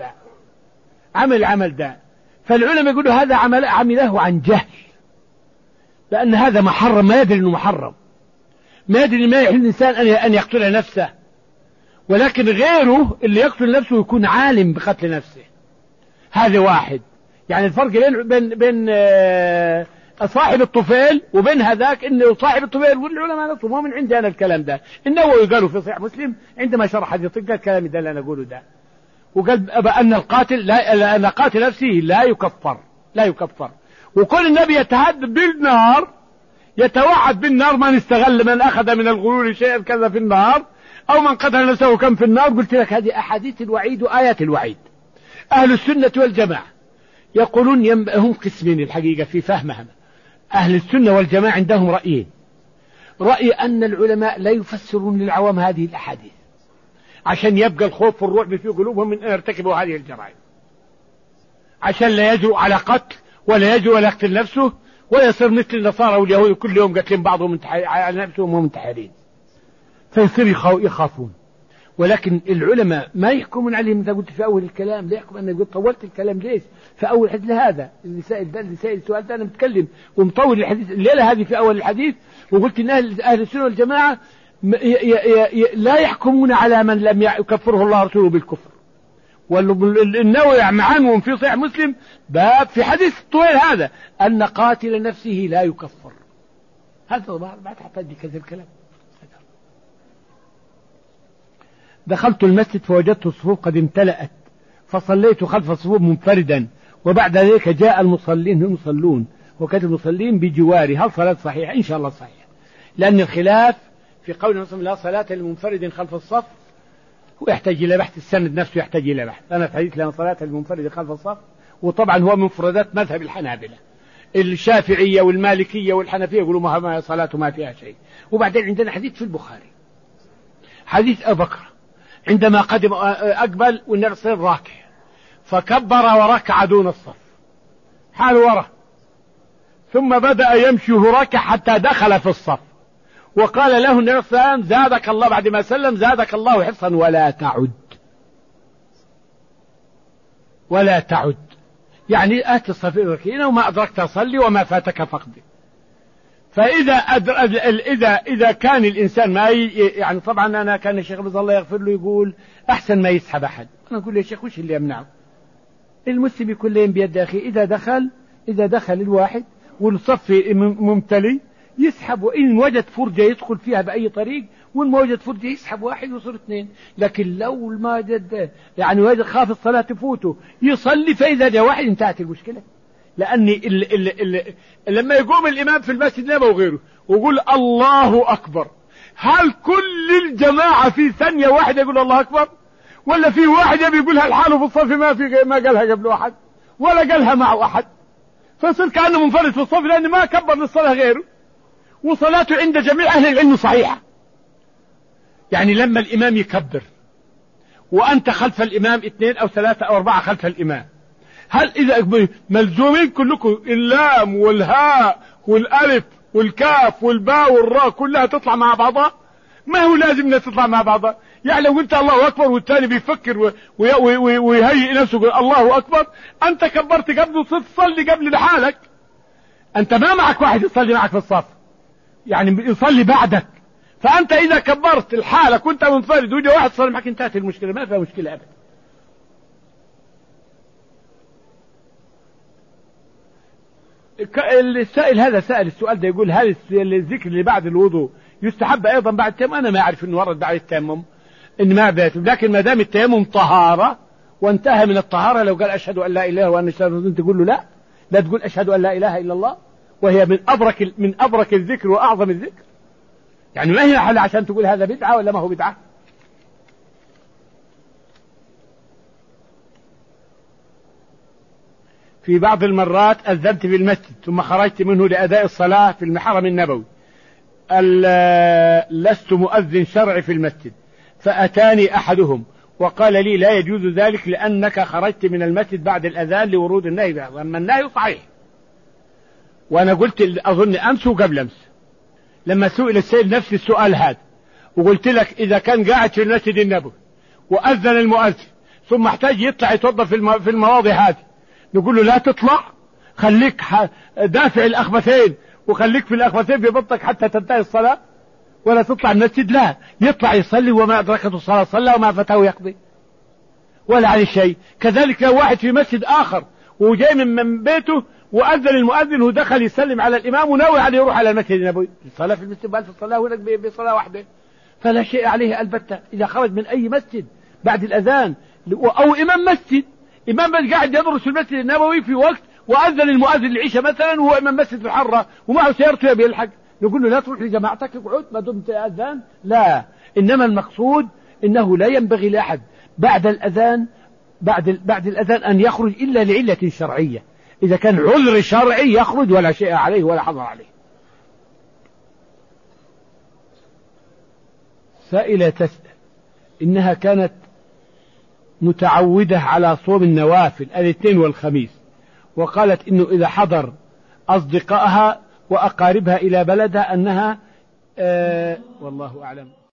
العمل ده. فالعلماء يقولوا هذا عمله عن جهل، لأن هذا محرم، ما يدري أنه محرم، ما يدري ما يحل الإنسان أن يقتل نفسه، ولكن غيره اللي يقتل نفسه يكون عالم بقتل نفسه. هذا واحد. يعني الفرق بين صاحب الطفيل وبين هذاك، انه صاحب الطفيل والعلماء نفسهم مو من عندي انا الكلام ده. النووي قالوا في صحيح مسلم عندما شرح حديث الكلام ده اللي انا اقوله ده، وقال ان القاتل ان قاتل نفسه لا يكفر. وكل النبي يتهدد بالنار، يتوعد بالنار: من استغل، من اخذ من الغلول شيئا كذا في النار، او من قتل نفسه كم في النار. قلت لك هذه احاديث الوعيد وايات الوعيد. اهل السنة والجماعة يقولون هم قسمين الحقيقة في فهمهم. أهل السنة والجماعة عندهم رأيين: رأي أن العلماء لا يفسرون للعوام هذه الأحاديث عشان يبقى الخوف والرعب في قلوبهم من أن يرتكبوا هذه الجرائم، عشان لا يجرؤ على قتل ولا يجرؤ على يقتل نفسه، ولا يصير مثل النصارى واليهود كل يوم قتلين بعضهم على نفسهم وهم منتحرين، فيصير يخافون. ولكن العلماء ما يحكمون عليهم. إذا قلت في أول الكلام لا يحكم، أنا قلت طولت الكلام ليش في أول حديث لهذا اللي سائل السؤال ده، أنا متكلم ومطول الحديث الليلة هذه في أول الحديث، وقلت إن أهل السنة والجماعة لا يحكمون على من لم يكفره الله ورسوله بالكفر. والنووي عنهم في صحيح مسلم باب في حديث طويل هذا أن قاتل نفسه لا يكفر. هذا ما تحتاج كذا الكلام. دخلت المسجد فوجدت الصفوف قد امتلأت، فصليت خلف الصفوف منفردا، وبعد ذلك جاء المصلين هم يصلون، وكانت المصلين بجواري. هل صلاة صحيحة؟ إن شاء الله صحيحة، لأن الخلاف في قول المسلم لا صلاة لمنفرد خلف الصف ويحتاج إلى بحث، السند نفسه يحتاج إلى بحث. أنا في حديث لا صلاة للمنفرد خلف الصف، وطبعا هو من مفردات مذهب الحنابلة. الشافعية والمالكية والحنفية يقولوا ما صلاة ما فيها شيء. وبعدين عندنا حديث في البخاري، حديث أبو بكر عندما قدم أقبل والنبي صلى الله عليه وسلم راكع، فكبر وركع دون الصف حال ورا، ثم بدأ يمشي راكع حتى دخل في الصف، وقال له النبي صلى الله عليه وسلم: زادك الله، بعد ما سلم: زادك الله حرصا ولا تعد. يعني آت الصف ركعين، وما أدركت صلي وما فاتك فقدي. فإذا إذا كان الإنسان ما يعني طبعا أنا كان الشيخ رضي الله يغفر له يقول أحسن ما يسحب أحد. أنا أقول يا شيخ وش اللي يمنعه؟ المسلم يكون لين بيد أخي، إذا دخل الواحد والصف ممتلي يسحب، وإن وجد فرجة يدخل فيها بأي طريق، وإن ما وجد فرجة يسحب واحد ويصير اثنين. لكن لو ما وجد يعني وجد خاف الصلاة تفوته يصلي، فإذا جاء واحد انتهت المشكلة. لأني لما يقوم الإمام في المسجد نبوي وغيره ويقول الله أكبر، هل كل الجماعة في ثانية واحدة يقول الله أكبر؟ ولا في واحد يبي يقولها الحاله في الصف ما قالها قبل أحد ولا قالها معه أحد، فصير كأنه منفرد في الصف لأنه ما كبر للصلاة غيره، وصلاته عند جميع أهل العلم صحيحة. يعني لما الإمام يكبر وأنت خلف الإمام 2 أو 3 أو 4 خلف الإمام، هل إذا ملزومين كلكم اللام والهاء والألف والكاف والباء والراء كلها تطلع مع بعضها؟ ما هو لازم انها تطلع مع بعضها. يعني لو قلت الله أكبر والثاني بيفكر ويهيئ نفسه يقول الله أكبر، أنت كبرت قبل وصرت تصلي قبل لحالك، أنت ما معك واحد يصلي معك في الصف يعني يصلي بعدك، فأنت إذا كبرت لحالك وأنت منفرد وجه واحد صلي معك انتهت المشكلة، ما فيها مشكلة أبدا. السائل هذا سأل السؤال ده يقول هل الذكر اللي بعد الوضوء يستحب أيضا بعد التيمم؟ أنا ما أعرف إنه ورد بعد التيمم إن ما بيتم، لكن ما دام التيمم طهارة وانتهى من الطهارة، لو قال أشهد أن لا إله وأن محمدا رسول الله تقول له لا، لا تقول أشهد أن لا إله إلا الله وهي من أبرك الذكر وأعظم الذكر. يعني ما هي حل عشان تقول هذا بدعة ولا ما هو بدعة. في بعض المرات أذنت في المسجد ثم خرجت منه لأداء الصلاة في الحرم النبوي، لست مؤذن شرعي في المسجد، فأتاني أحدهم وقال لي لا يجوز ذلك لأنك خرجت من المسجد بعد الأذان لورود النهي به. أما النهي صحيح، وأنا قلت أظن أمس وقبل أمس لما سئل السيد نفس السؤال هذا، وقلت لك إذا كان قاعد في المسجد النبوي وأذن المؤذن ثم احتاج يطلع يتوضأ في المواضع هذه، نقول له لا تطلع، خليك دافع الأخبثين وخليك في الأخبثين في بطك حتى تنتهي الصلاة، ولا تطلع المسجد، لا، يطلع يصلي وما أدركته الصلاة صلى وما فاته يقضي ولا عليه شيء. كذلك لو واحد في مسجد آخر وجاي من بيته وأذن المؤذن ودخل يسلم على الإمام وناوي عليه يروح على المسجد النبوي، الصلاة في المسجد بألف الصلاة هناك بصلاة واحدة، فلا شيء عليه البتة إذا خرج من أي مسجد بعد الأذان، أو إمام مسجد، إمام بس قاعد يدرس في المسجد النبوي في وقت وأذن المؤذن العشاء مثلا وهو إمام مسجد في الحرة ومعه سيارته يبي يلحق، نقول له لا تروح لجماعتك اقعد ما دمت أذان، لا. إنما المقصود إنه لا ينبغي لأحد بعد الأذان أن يخرج إلا لعلة شرعية، إذا كان عذر شرعي يخرج ولا شيء عليه ولا حظر عليه. سائلة تسأل إنها كانت متعودة على صوم النوافل الاثنين والخميس، وقالت إنه إذا حضر أصدقائها وأقاربها إلى بلدها أنها والله أعلم.